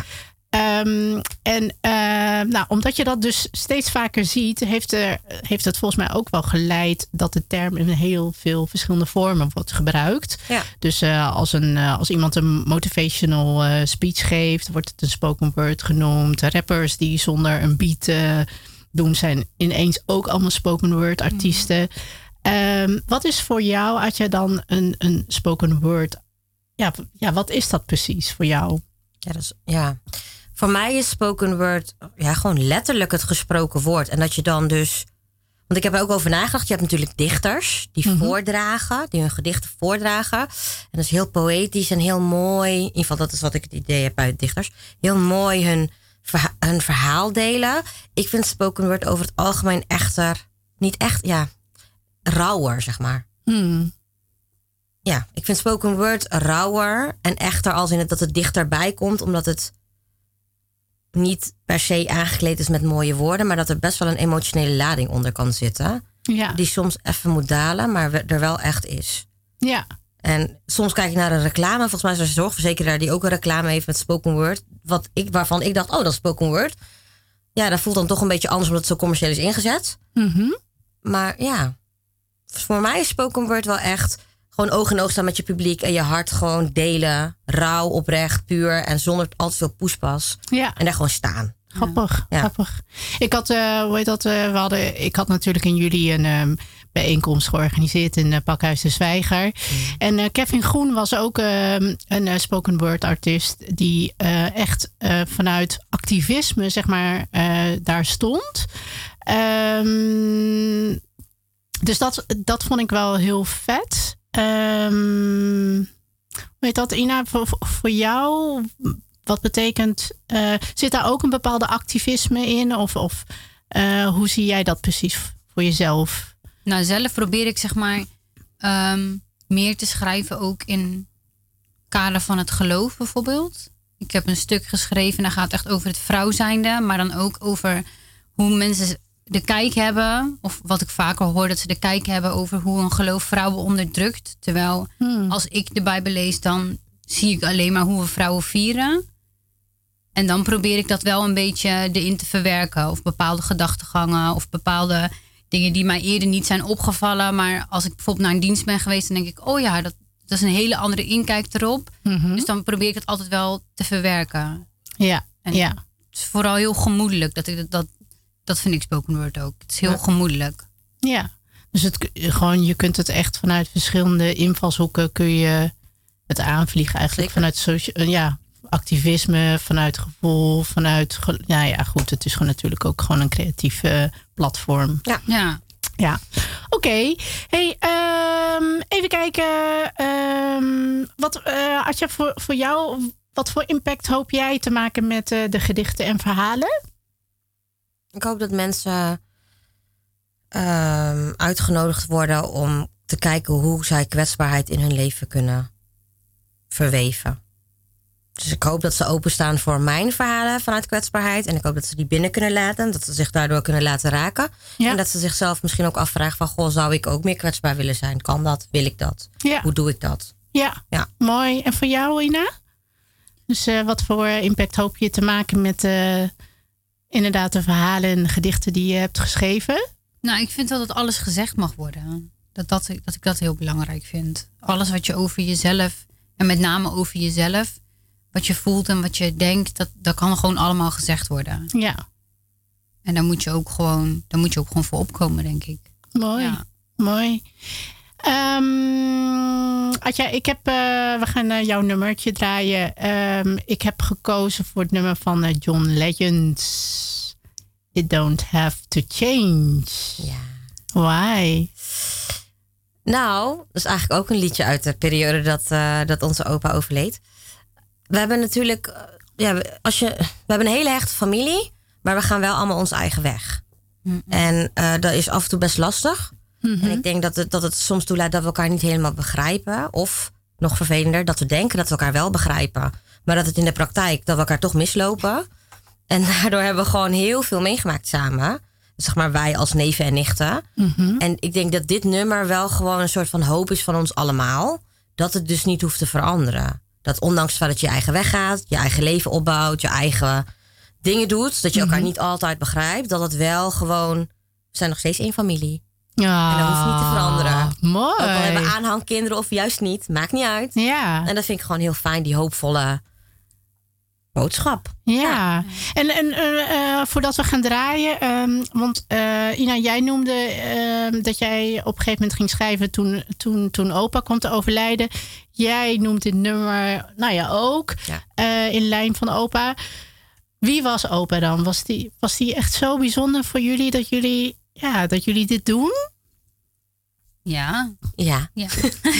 Omdat je dat dus steeds vaker ziet, heeft het volgens mij ook wel geleid dat de term in heel veel verschillende vormen wordt gebruikt. Ja. Dus als iemand een motivational speech geeft, wordt het een spoken word genoemd. Rappers die zonder een beat doen, zijn ineens ook allemaal spoken word artiesten. Wat is voor jou, Adje, dan een spoken word? Ja, wat is dat precies voor jou? Ja. Voor mij is spoken word gewoon letterlijk het gesproken woord. En dat je dan dus... Want ik heb er ook over nagedacht. Je hebt natuurlijk dichters die voordragen. Die hun gedichten voordragen. En dat is heel poëtisch en heel mooi. In ieder geval, dat is wat ik het idee heb uit dichters. Heel mooi hun verhaal delen. Ik vind spoken word over het algemeen echter... Niet echt, rauwer, zeg maar. Ja, ik vind spoken word rauwer en echter als in het dat het dichterbij komt, omdat het niet per se aangekleed is met mooie woorden, maar dat er best wel een emotionele lading onder kan zitten. Ja. Die soms even moet dalen, maar er wel echt is. Ja. En soms kijk ik naar een reclame. Volgens mij is er een zorgverzekeraar die ook een reclame heeft met spoken word. Waarvan ik dacht, dat is spoken word. Ja, dat voelt dan toch een beetje anders omdat het zo commercieel is ingezet. Maar ja, voor mij is spoken word wel echt gewoon oog in oog staan met je publiek en je hart gewoon delen. Rauw, oprecht, puur en zonder al te veel poespas. Ja. En daar gewoon staan. Grappig, grappig. Ik had, ik had natuurlijk in juli een bijeenkomst georganiseerd in Pakhuis de Zwijger. En Kevin Groen was ook een spoken word artiest die echt vanuit activisme, zeg maar, daar stond. Dus dat vond ik wel heel vet. Weet dat, Ina, voor jou, wat betekent, zit daar ook een bepaalde activisme in? Of hoe zie jij dat precies voor jezelf? Nou, zelf probeer ik zeg maar meer te schrijven ook in kader van het geloof bijvoorbeeld. Ik heb een stuk geschreven en dat gaat echt over het vrouw zijnde, maar dan ook over hoe mensen de kijk hebben, of wat ik vaker hoor, dat ze de kijk hebben over hoe een geloof vrouwen onderdrukt. Terwijl als ik de Bijbel lees, dan zie ik alleen maar hoe we vrouwen vieren. En dan probeer ik dat wel een beetje erin te verwerken. Of bepaalde gedachtegangen, of bepaalde dingen die mij eerder niet zijn opgevallen. Maar als ik bijvoorbeeld naar een dienst ben geweest, dan denk ik, oh ja, dat is een hele andere inkijk erop. Dus dan probeer ik het altijd wel te verwerken. Ja, en het is vooral heel gemoedelijk. Dat vind ik spoken word ook. Het is heel gemoedelijk. Ja, dus je kunt het echt vanuit verschillende invalshoeken kun je het aanvliegen eigenlijk. Zeker. Vanuit activisme, vanuit gevoel, vanuit... goed, het is gewoon natuurlijk ook gewoon een creatief platform. Ja. Ja, oké. Hey, even kijken. Adja, voor jou, wat voor impact hoop jij te maken met de gedichten en verhalen? Ik hoop dat mensen uitgenodigd worden om te kijken hoe zij kwetsbaarheid in hun leven kunnen verweven. Dus ik hoop dat ze openstaan voor mijn verhalen vanuit kwetsbaarheid. En ik hoop dat ze die binnen kunnen laten. Dat ze zich daardoor kunnen laten raken. Ja. En dat ze zichzelf misschien ook afvragen van... Goh, zou ik ook meer kwetsbaar willen zijn? Kan dat? Wil ik dat? Ja. Hoe doe ik dat? Ja, mooi. En voor jou, Ina? Dus wat voor impact hoop je te maken met inderdaad de verhalen en gedichten die je hebt geschreven? Nou, ik vind wel dat alles gezegd mag worden. Dat ik dat heel belangrijk vind. Alles wat je over jezelf, en met name over jezelf... wat je voelt en wat je denkt, dat kan gewoon allemaal gezegd worden. Ja. En daar moet je ook gewoon voor opkomen, denk ik. Mooi, ja. Mooi. Adja, we gaan jouw nummertje draaien. Ik heb gekozen voor het nummer van John Legend. It don't have to change. Ja. Why? Nou, dat is eigenlijk ook een liedje uit de periode dat onze opa overleed. We hebben natuurlijk, we hebben een hele hechte familie, maar we gaan wel allemaal onze eigen weg. Mm-hmm. En dat is af en toe best lastig. Mm-hmm. En ik denk dat het soms toelaat dat we elkaar niet helemaal begrijpen. Of nog vervelender, dat we denken dat we elkaar wel begrijpen. Maar dat het in de praktijk, dat we elkaar toch mislopen. En daardoor hebben we gewoon heel veel meegemaakt samen. Zeg maar wij als neven en nichten. Mm-hmm. En ik denk dat dit nummer wel gewoon een soort van hoop is van ons allemaal. Dat het dus niet hoeft te veranderen. Dat ondanks het feit dat je eigen weg gaat, je eigen leven opbouwt, je eigen dingen doet, dat je elkaar niet altijd begrijpt, dat het wel gewoon, we zijn nog steeds één familie. Ja. En dat hoeft niet te veranderen. Mooi. Ook al hebben we aanhangkinderen of juist niet, maakt niet uit. Ja. En dat vind ik gewoon heel fijn, die hoopvolle boodschap. Ja. En voordat we gaan draaien, want Ina, jij noemde dat jij op een gegeven moment ging schrijven toen opa kwam te overlijden. Jij noemt dit nummer, ook, in lijn van opa. Wie was opa dan? Was die echt zo bijzonder voor jullie dat jullie dit doen? Ja. Ja. Ja?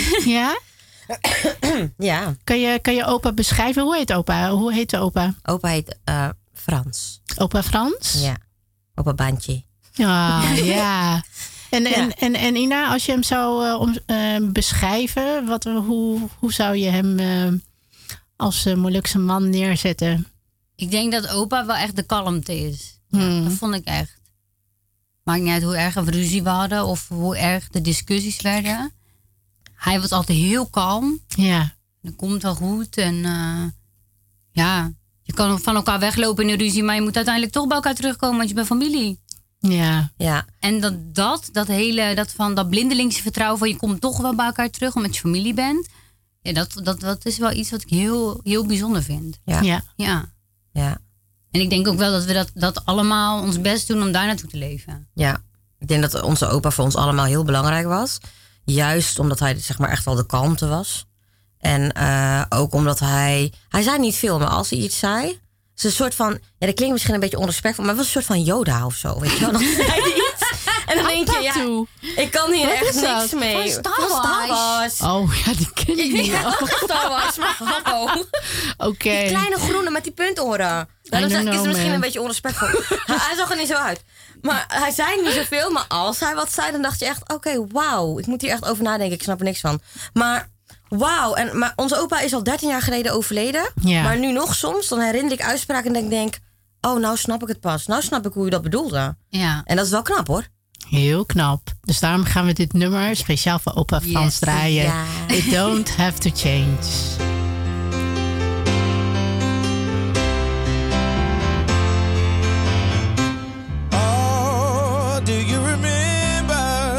Ja. Kan je opa beschrijven? Hoe heet opa? Hoe heet de opa? Opa heet Frans. Opa Frans? Ja. Opa Bandje. Ja. En Ina, als je hem zou beschrijven, hoe zou je hem als Molukse man neerzetten? Ik denk dat opa wel echt de kalmte is. Ja, dat vond ik echt. Maakt niet uit hoe erg een ruzie we hadden of hoe erg de discussies werden. Hij was altijd heel kalm. Ja. Dat komt wel goed. En je kan van elkaar weglopen in een ruzie, maar je moet uiteindelijk toch bij elkaar terugkomen, want je bent familie. Ja. En dat blindelingse vertrouwen van je komt toch wel bij elkaar terug omdat je familie bent. Ja, dat is wel iets wat ik heel, heel bijzonder vind. Ja. En ik denk ook wel dat we dat allemaal ons best doen om daar naartoe te leven. Ja, ik denk dat onze opa voor ons allemaal heel belangrijk was. Juist omdat hij zeg maar echt wel de kalmte was. En ook omdat hij zei niet veel, maar als hij iets zei, het is een soort van, dat klinkt misschien een beetje onrespectvol, maar het was een soort van Yoda of zo, weet je wel. Dan zei hij iets en dan denk je, ik kan hier echt niks mee. Van Star Wars. Oh ja, die ken ik niet. Star Wars, maar hallo. Oké. Die kleine groene met die puntoren. Dan zeg ik, is het misschien een beetje onrespectvol. Hij zag er niet zo uit. Maar hij zei niet zoveel, maar als hij wat zei, dan dacht je echt, oké, wauw. Ik moet hier echt over nadenken, ik snap er niks van. Maar wauw, maar onze opa is al 13 jaar geleden overleden. Ja. Maar nu nog soms, dan herinner ik uitspraken en denk, oh, nou snap ik het pas. Nou snap ik hoe je dat bedoelde. Ja. En dat is wel knap, hoor. Heel knap. Dus daarom gaan we dit nummer speciaal voor opa Frans draaien. Ja. It don't have to change. Do you remember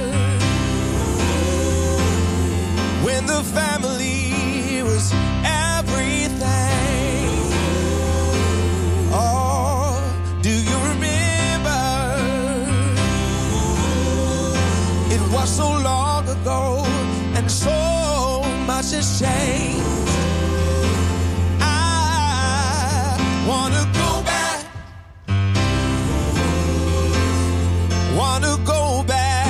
when the family was everything? Oh, do you remember? It was so long ago and so much has changed. I wanna go back. Wanna go back.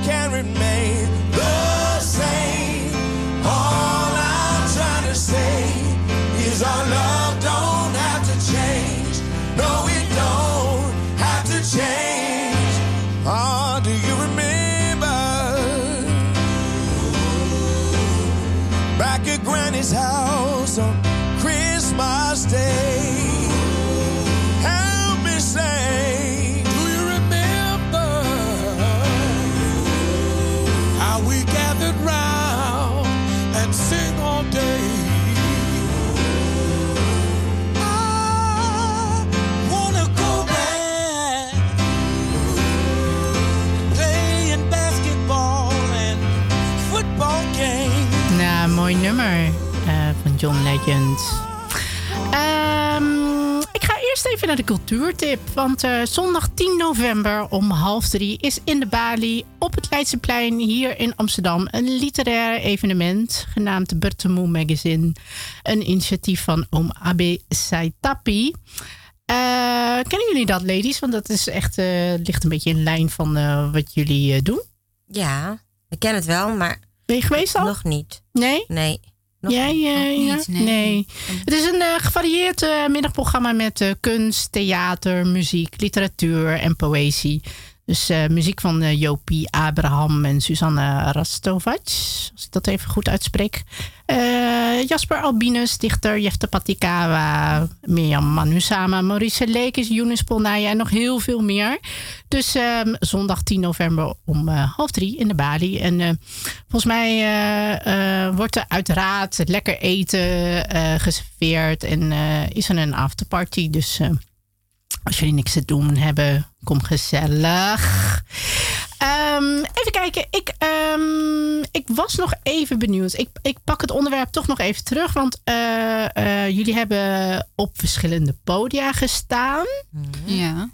can remain the same. All I'm trying to say is our love don't have to change. No, it don't have to change. Oh, do you remember back at Granny's house on Christmas Day? Help me say, do you remember how we gathered round and sing all day? I wanna go back, playing basketball and football games. Nou, mooi nummer van John Legend. Ik ga eerst even naar de cultuurtip. Want zondag 10 november om 2:30 is in de Bali op het Leidseplein hier in Amsterdam een literair evenement genaamd Bertemu Magazine. Een initiatief van Oom Abe Saitapi. Kennen jullie dat, ladies? Want dat is echt, ligt een beetje in lijn van wat jullie doen. Ja, ik ken het wel, maar Ben je geweest al? nog niet. Nee? Nee. Jij niet, nee. nee. Het is een gevarieerd middagprogramma met kunst, theater, muziek, literatuur en poëzie. Dus muziek van Jopie Abraham en Susanne Rastovac, als ik dat even goed uitspreek. Jasper Albinus, dichter Jefte Patikawa, Mirjam Manusama, Maurice Lekes, Younes Polnaya en nog heel veel meer. Dus zondag 10 november om 2:30 in de Bali. En volgens mij wordt er uiteraard lekker eten geserveerd en is er een afterparty. Dus als jullie niks te doen hebben, kom gezellig. Even kijken. Ik was nog even benieuwd. Ik pak het onderwerp toch nog even terug. Want jullie hebben op verschillende podia gestaan. Ja.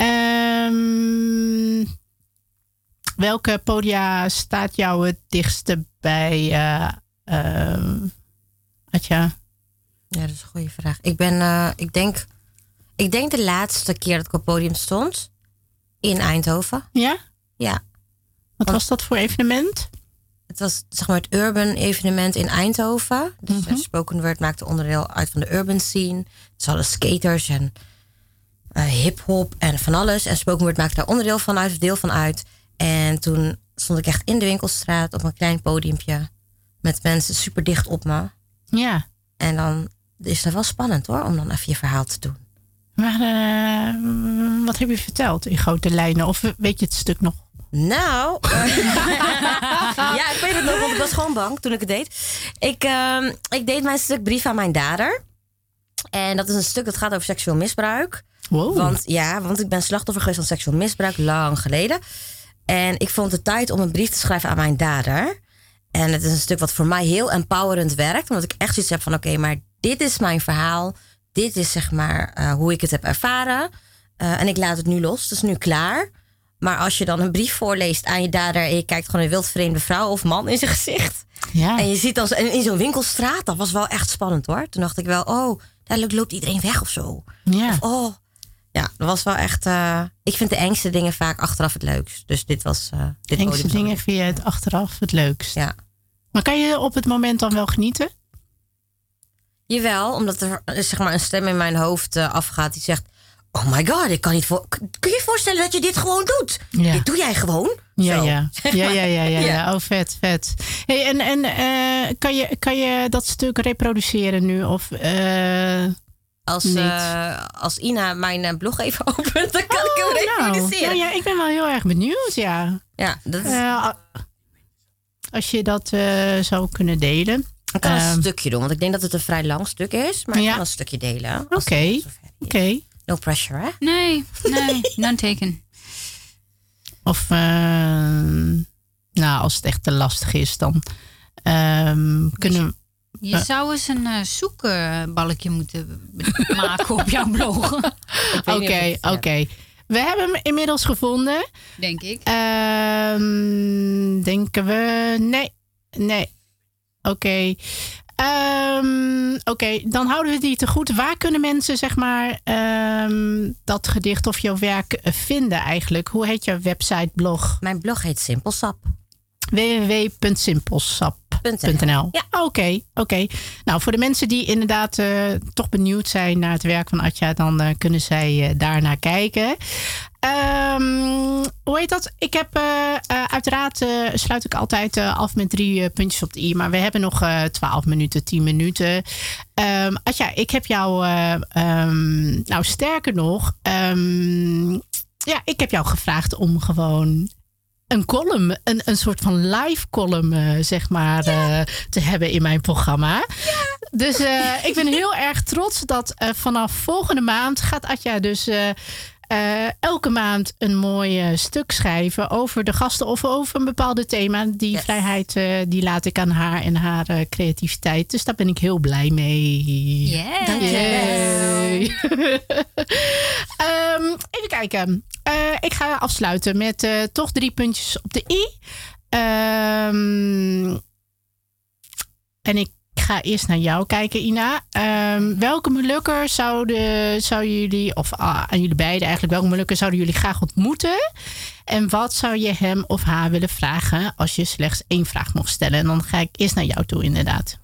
Welke podia staat jou het dichtste bij, Atja? Ja, dat is een goede vraag. Ik denk de laatste keer dat ik op het podium stond in Eindhoven. Ja? Ja. Wat was dat voor evenement? Het was zeg maar het urban evenement in Eindhoven. Dus Spoken Word maakte onderdeel uit van de urban scene. Ze hadden skaters en hip-hop en van alles. En Spoken Word maakte daar onderdeel van uit, of deel van uit. En toen stond ik echt in de winkelstraat op een klein podiumpje met mensen super dicht op me. Ja. En dan is dat wel spannend hoor, om dan even je verhaal te doen. Maar wat heb je verteld in grote lijnen? Of weet je het stuk nog? Nou, ja, ik weet het nog, want ik was gewoon bang toen ik het deed. Ik deed mijn stuk Brief aan mijn dader. En dat is een stuk dat gaat over seksueel misbruik. Wow. Want ik ben slachtoffer geweest van seksueel misbruik lang geleden. En ik vond het tijd om een brief te schrijven aan mijn dader. En het is een stuk wat voor mij heel empowerend werkt. Omdat ik echt zoiets heb van oké, maar dit is mijn verhaal. Dit is zeg maar hoe ik het heb ervaren. En ik laat het nu los. Het is nu klaar. Maar als je dan een brief voorleest aan je dader en je kijkt gewoon een wildvreemde vrouw of man in zijn gezicht. Ja. En je ziet als in zo'n winkelstraat, dat was wel echt spannend hoor. Toen dacht ik wel, oh, daar loopt iedereen weg of zo. Ja. Of, oh. Ja, dat was wel echt. Ik vind de engste dingen vaak achteraf het leukst. Dus dit was. De engste dingen vind je het achteraf het leukst. Ja. Maar kan je op het moment dan wel genieten? Jawel, omdat er zeg maar een stem in mijn hoofd afgaat die zegt: oh my god, ik kan niet kun je je voorstellen dat je dit gewoon doet? Ja. Dit doe jij gewoon? Ja. Oh, vet. Hey, en kan je dat stuk reproduceren nu? Of als Ina mijn blog even opent, dan kan ik hem reproduceren. Ja, ik ben wel heel erg benieuwd, ja. Ja, dat is... als je dat zou kunnen delen. Ik kan een stukje doen, want ik denk dat het een vrij lang stuk is. Maar ik kan een stukje delen. Oké. No pressure, hè? Nee, none taken. Of, als het echt te lastig is, dan kunnen we... Je zou eens een zoekbalkje moeten maken op jouw blog. Oké. We hebben hem inmiddels gevonden. Denk ik. Denken we... Nee. Oké. Dan houden we die te goed. Waar kunnen mensen zeg maar dat gedicht of jouw werk vinden eigenlijk? Hoe heet jouw website, blog? Mijn blog heet Simpelsap. www.simpelsap.nl. Ja, oké. Nou, voor de mensen die inderdaad toch benieuwd zijn naar het werk van Atja, dan kunnen zij daarnaar kijken. Hoe heet dat? Ik heb uiteraard sluit ik altijd af met 3 puntjes op de i. Maar we hebben nog 12 minuten, 10 minuten. Atja, ik heb jou, nou sterker nog, ik heb jou gevraagd om gewoon een column, een soort van live column, zeg maar, te hebben in mijn programma. Ja. Dus ik ben heel erg trots dat vanaf volgende maand gaat Atja dus elke maand een mooi stuk schrijven over de gasten of over een bepaalde thema. Die vrijheid die laat ik aan haar en haar creativiteit. Dus daar ben ik heel blij mee. Yeah. Dank je. Even kijken. Ik ga afsluiten met toch 3 puntjes op de i. En ik ga eerst naar jou kijken, Ina. Welke Molukker zouden jullie, of aan jullie beiden eigenlijk, welke Molukker zouden jullie graag ontmoeten? En wat zou je hem of haar willen vragen als je slechts 1 vraag mocht stellen? En dan ga ik eerst naar jou toe, inderdaad.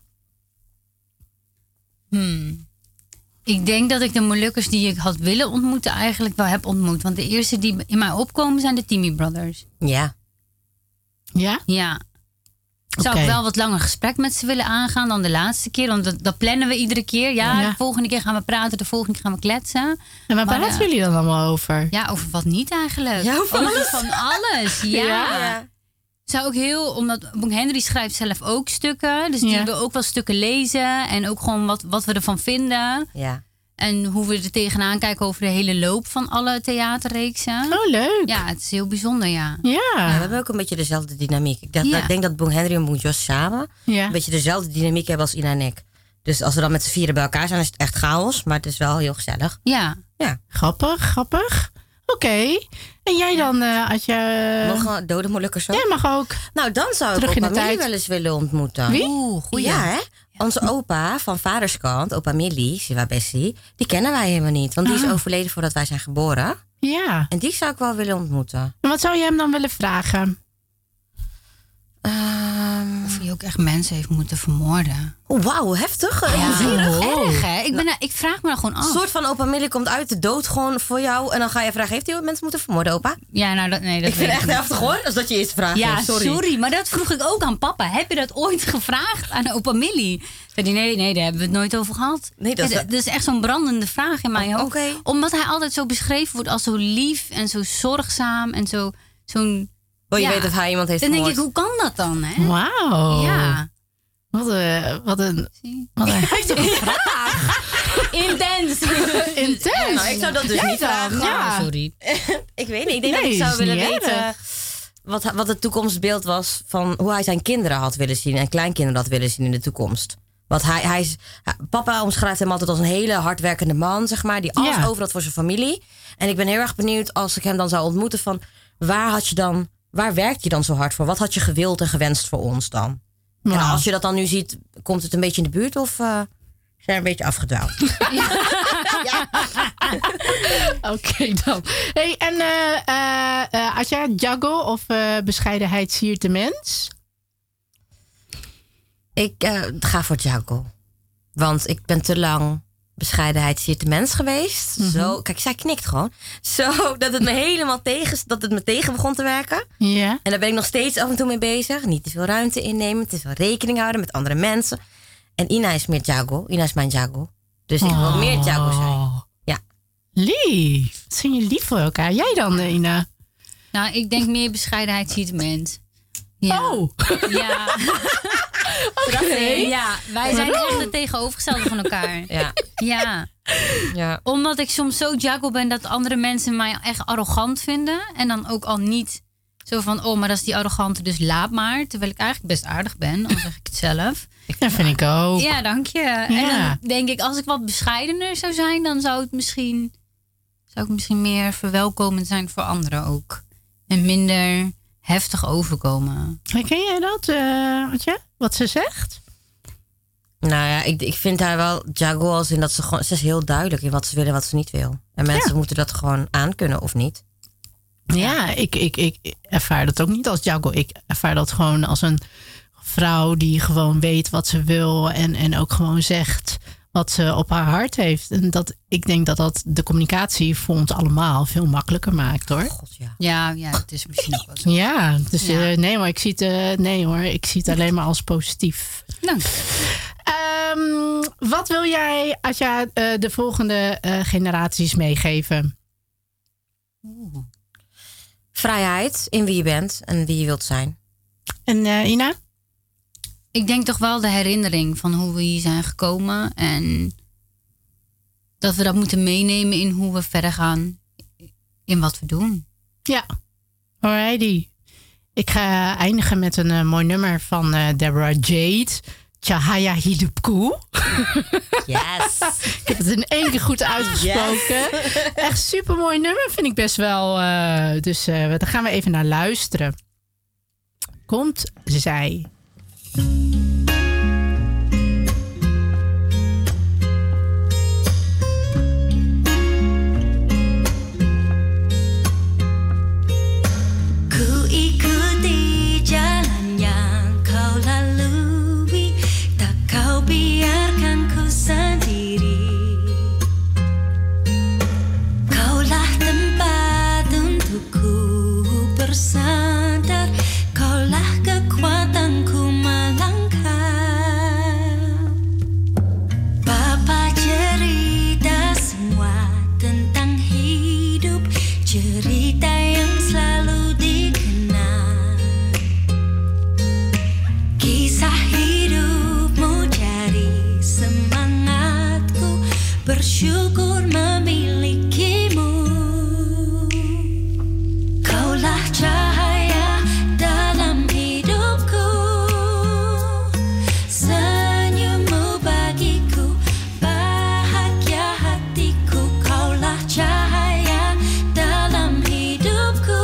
Ik denk dat ik de Molukkers die ik had willen ontmoeten eigenlijk wel heb ontmoet. Want de eerste die in mij opkomen zijn de Timmy Brothers. Ja. Ja? Ja. Zou ik wel wat langer gesprek met ze willen aangaan dan de laatste keer. Want dat plannen we iedere keer. Ja, de volgende keer gaan we praten, de volgende keer gaan we kletsen. En waar praten jullie dan allemaal over? Ja, over wat niet eigenlijk. Ja, over alles? Van alles, ja. Zou ook heel, omdat Bong Henry schrijft zelf ook stukken. Dus die wil ook wel stukken lezen. En ook gewoon wat we ervan vinden. Ja. En hoe we er tegenaan kijken over de hele loop van alle theaterreeksen. Oh, leuk. Ja, het is heel bijzonder, ja. Ja. We hebben ook een beetje dezelfde dynamiek. Ik denk dat Bong Henry en Bong Jos samen een beetje dezelfde dynamiek hebben als Ina en ik. Dus als we dan met z'n vieren bij elkaar zijn, is het echt chaos. Maar het is wel heel gezellig. Ja. Grappig. Oké. En jij dan, als je... Nog dode Molukkers ook? Ja, mag ook. Nou, dan zou ik opa Millie wel eens willen ontmoeten. Wie? Goeie. Ja, hè? Onze opa van vaderskant, opa Millie, Siwa Bessie, die kennen wij helemaal niet. Want die is overleden voordat wij zijn geboren. Ja. En die zou ik wel willen ontmoeten. En wat zou je hem dan willen vragen? Of hij ook echt mensen heeft moeten vermoorden. Oh, wauw, heftig. Erg, hè? Ik vraag me dan gewoon af. Een soort van opa Millie komt uit de dood gewoon voor jou. En dan ga je vragen, heeft hij ook mensen moeten vermoorden, opa? Ja, nou, dat ik vind het echt heftig, hoor. Als dat je eerste vraag is. Sorry. Maar dat vroeg ik ook aan papa. Heb je dat ooit gevraagd aan opa Millie? Zei hij, nee, daar hebben we het nooit over gehad. Nee, dat is echt zo'n brandende vraag in mijn hoofd. Okay. Omdat hij altijd zo beschreven wordt als zo lief en zo zorgzaam en zo'n... Oh, je weet dat hij iemand heeft vermoord. Dan denk ik, hoe kan dat dan, hè? Wauw. Ja. Wat een heftige vraag. Intens. Intens. Nou, ik zou dat dus niet vragen. Ja. Sorry. Ik weet niet. Ik denk dat ik zou willen weten wat het toekomstbeeld was van hoe hij zijn kinderen had willen zien en kleinkinderen had willen zien in de toekomst. Want papa omschrijft hem altijd als een hele hardwerkende man, zeg maar, die alles over had voor zijn familie. En ik ben heel erg benieuwd als ik hem dan zou ontmoeten van waar werk je dan zo hard voor? Wat had je gewild en gewenst voor ons dan? Wow. En als je dat dan nu ziet, komt het een beetje in de buurt of zijn we een beetje afgedwaald? Oké, dan. Hey, en als jij Jago of bescheidenheid siert de mens? Ik ga voor Jago. Want ik ben te lang bescheidenheid siert de mens geweest. Zo, kijk, zij knikt gewoon. Zo, dat het me helemaal tegen begon te werken. Ja. En daar ben ik nog steeds af en toe mee bezig. Niet te veel ruimte innemen, te veel rekening houden met andere mensen. En Ina is meer Jago. Ina is mijn Jago. Dus ik wil meer Jago zijn. Ja. Lief. Wat zijn jullie lief voor elkaar? Jij dan, Ina? Nou, ik denk meer bescheidenheid ziet de mens. Ja. Oh. Ja. Okay. Ja, wij zijn echt het tegenovergestelde van elkaar. Ja. Omdat ik soms zo Jago ben dat andere mensen mij echt arrogant vinden. En dan ook al niet zo van, oh, maar dat is die arrogante, dus laat maar. Terwijl ik eigenlijk best aardig ben, dan zeg ik het zelf. Dat vind ik ook. Ja, dank je. Ja. En dan denk ik, als ik wat bescheidener zou zijn, dan zou ik misschien meer verwelkomend zijn voor anderen ook. En minder heftig overkomen. Ken jij dat, wat ze zegt? Nou ja, ik vind haar wel Jago als in dat ze is heel duidelijk in wat ze willen en wat ze niet wil. En mensen moeten dat gewoon aankunnen of niet. Ja, ik ervaar dat ook niet als Jago. Ik ervaar dat gewoon als een vrouw die gewoon weet wat ze wil. En ook gewoon zegt wat ze op haar hart heeft. En ik denk dat de communicatie voor ons allemaal veel makkelijker maakt, hoor. God, ja, het is misschien ook wel zo. Ja, dus nee hoor, ik zie het alleen maar als positief. Dank. Wat wil jij, Atja, de volgende generaties meegeven? Vrijheid in wie je bent en wie je wilt zijn. En Ina? Ik denk toch wel de herinnering van hoe we hier zijn gekomen. En dat we dat moeten meenemen in hoe we verder gaan. In wat we doen. Ja, alrighty. Ik ga eindigen met een mooi nummer van Deborah Jade. Cahaya Hidupku. Yes. Ik heb het in 1 keer goed uitgesproken. Yes. Echt super mooi nummer, vind ik best wel. Dus daar gaan we even naar luisteren. Komt zij. Ku ikuti jalan yang kau lalui, tak kau biarkan ku sendiri. Kaulah tempat untukku bersandar, kaulah kekuatanku melangkah. Papa cerita semua tentang hidup, cerita yang selalu dikenal. Kisah hidupmu jadi semangatku, bersyukur memilikimu. Kaulah cahaya dalam hidupku, senyummu bagiku, bahagia hatiku. Kaulah cahaya dalam hidupku,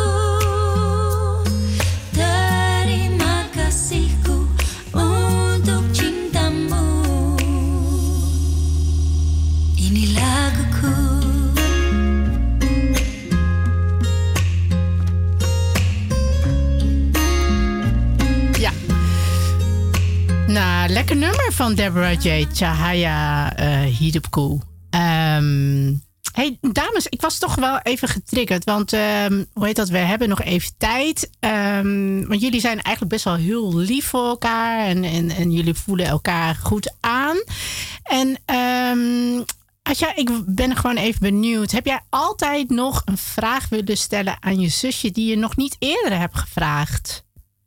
terima kasihku untuk cintamu. Ini laguku. Ja. Nou, lekker nummer van Deborah J. Cahaya Hidupku. Hey, dames, ik was toch wel even getriggerd. Want, hoe heet dat? We hebben nog even tijd. Want jullie zijn eigenlijk best wel heel lief voor elkaar. En jullie voelen elkaar goed aan. En Atja, ik ben gewoon even benieuwd. Heb jij altijd nog een vraag willen stellen aan je zusje die je nog niet eerder hebt gevraagd?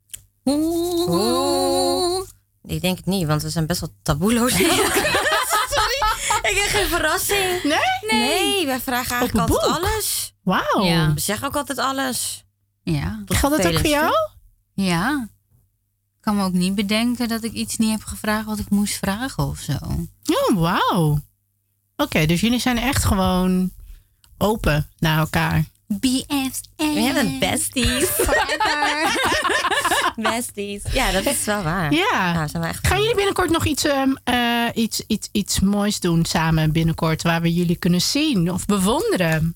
Oeh. Ik denk het niet, want we zijn best wel taboeloos. Sorry, ik heb geen verrassing. Nee, wij vragen eigenlijk altijd alles. Wauw. Ja. We zeggen ook altijd alles. Ja. Geldt dat ook voor jou? Ja. Ik kan me ook niet bedenken dat ik iets niet heb gevraagd wat ik moest vragen of zo. Oh, wauw. Oké, dus jullie zijn echt gewoon open naar elkaar. BFF. We hebben besties. Forever. Besties. Ja, dat is wel waar. Ja. Nou, zijn we echt Gaan jullie binnenkort nog iets moois doen samen binnenkort waar we jullie kunnen zien of bewonderen?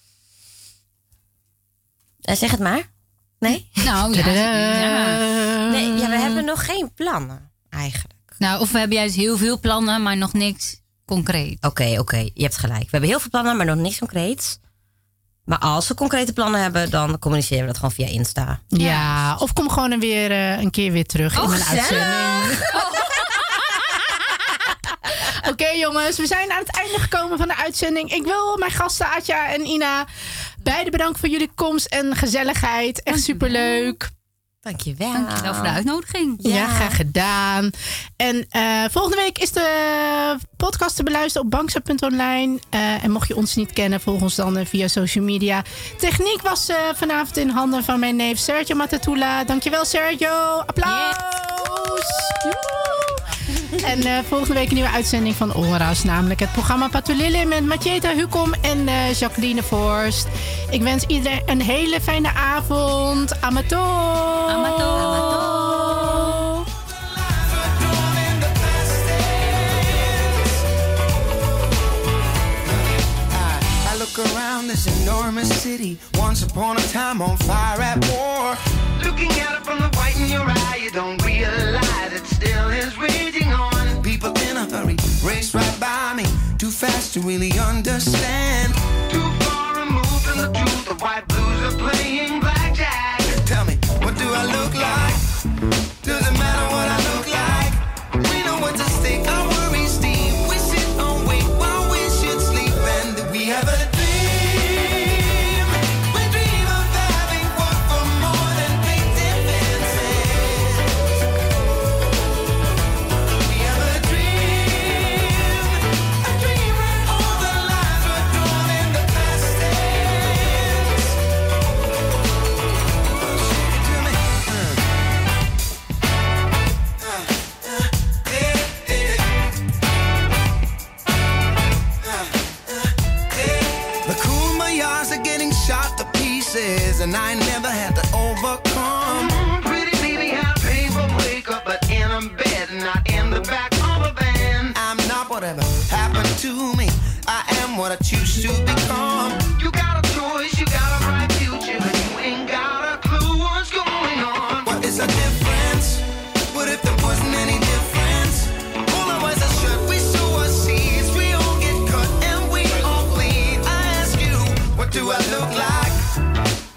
Zeg het maar. Nee? Nou, ja. Nee, ja, we hebben nog geen plannen eigenlijk. Nou, of we hebben juist heel veel plannen, maar nog niks concreet. Oké, je hebt gelijk. We hebben heel veel plannen, maar nog niks concreets. Maar als we concrete plannen hebben, dan communiceren we dat gewoon via Insta. Ja, of kom gewoon een keer weer terug in een uitzending. Oké, jongens, we zijn aan het einde gekomen van de uitzending. Ik wil mijn gasten Atja en Ina beide bedanken voor jullie komst en gezelligheid. Echt superleuk. Dankjewel. Dankjewel voor de uitnodiging. Ja, graag gedaan. En volgende week is de podcast te beluisteren op banksa.online. En mocht je ons niet kennen, volg ons dan via social media. Techniek was vanavond in handen van mijn neef Sergio Matatula. Dankjewel, Sergio. Applaus. Yes. En volgende week een nieuwe uitzending van Onras. Namelijk het programma Patulille met Matjeta Hukom en Jacqueline Forst. Ik wens iedereen een hele fijne avond. Amato. Amato. Amato. I look around this enormous city, once upon a time on fire at war. Looking at it from the white in your eye, you don't realize it still is raging on. People in a hurry race right by me, too fast to really understand. Too far removed from the truth, the white blues are playing blackjack. Tell me, what do I look like? Doesn't matter what I look like. We know what's at stake, our worries deep. We sit and wait while we should sleep, and we have a dream. We dream of having fought for more than painted fences. We have a dream that all the lines were drawn in the past tense. Shake it to me. The Kumayas are getting shot to pieces, and I never had to overcome. Pretty baby had a painful breakup, but in a bed, not in the back of a van. I'm not whatever happened to me. I am what I choose to become. You got a choice, you got a bright future, but you ain't got a clue what's going on. What is the difference? What if there wasn't any difference? All our eyes are shut, we sow our seeds, we all get cut and we all bleed. I ask you, what do I look like?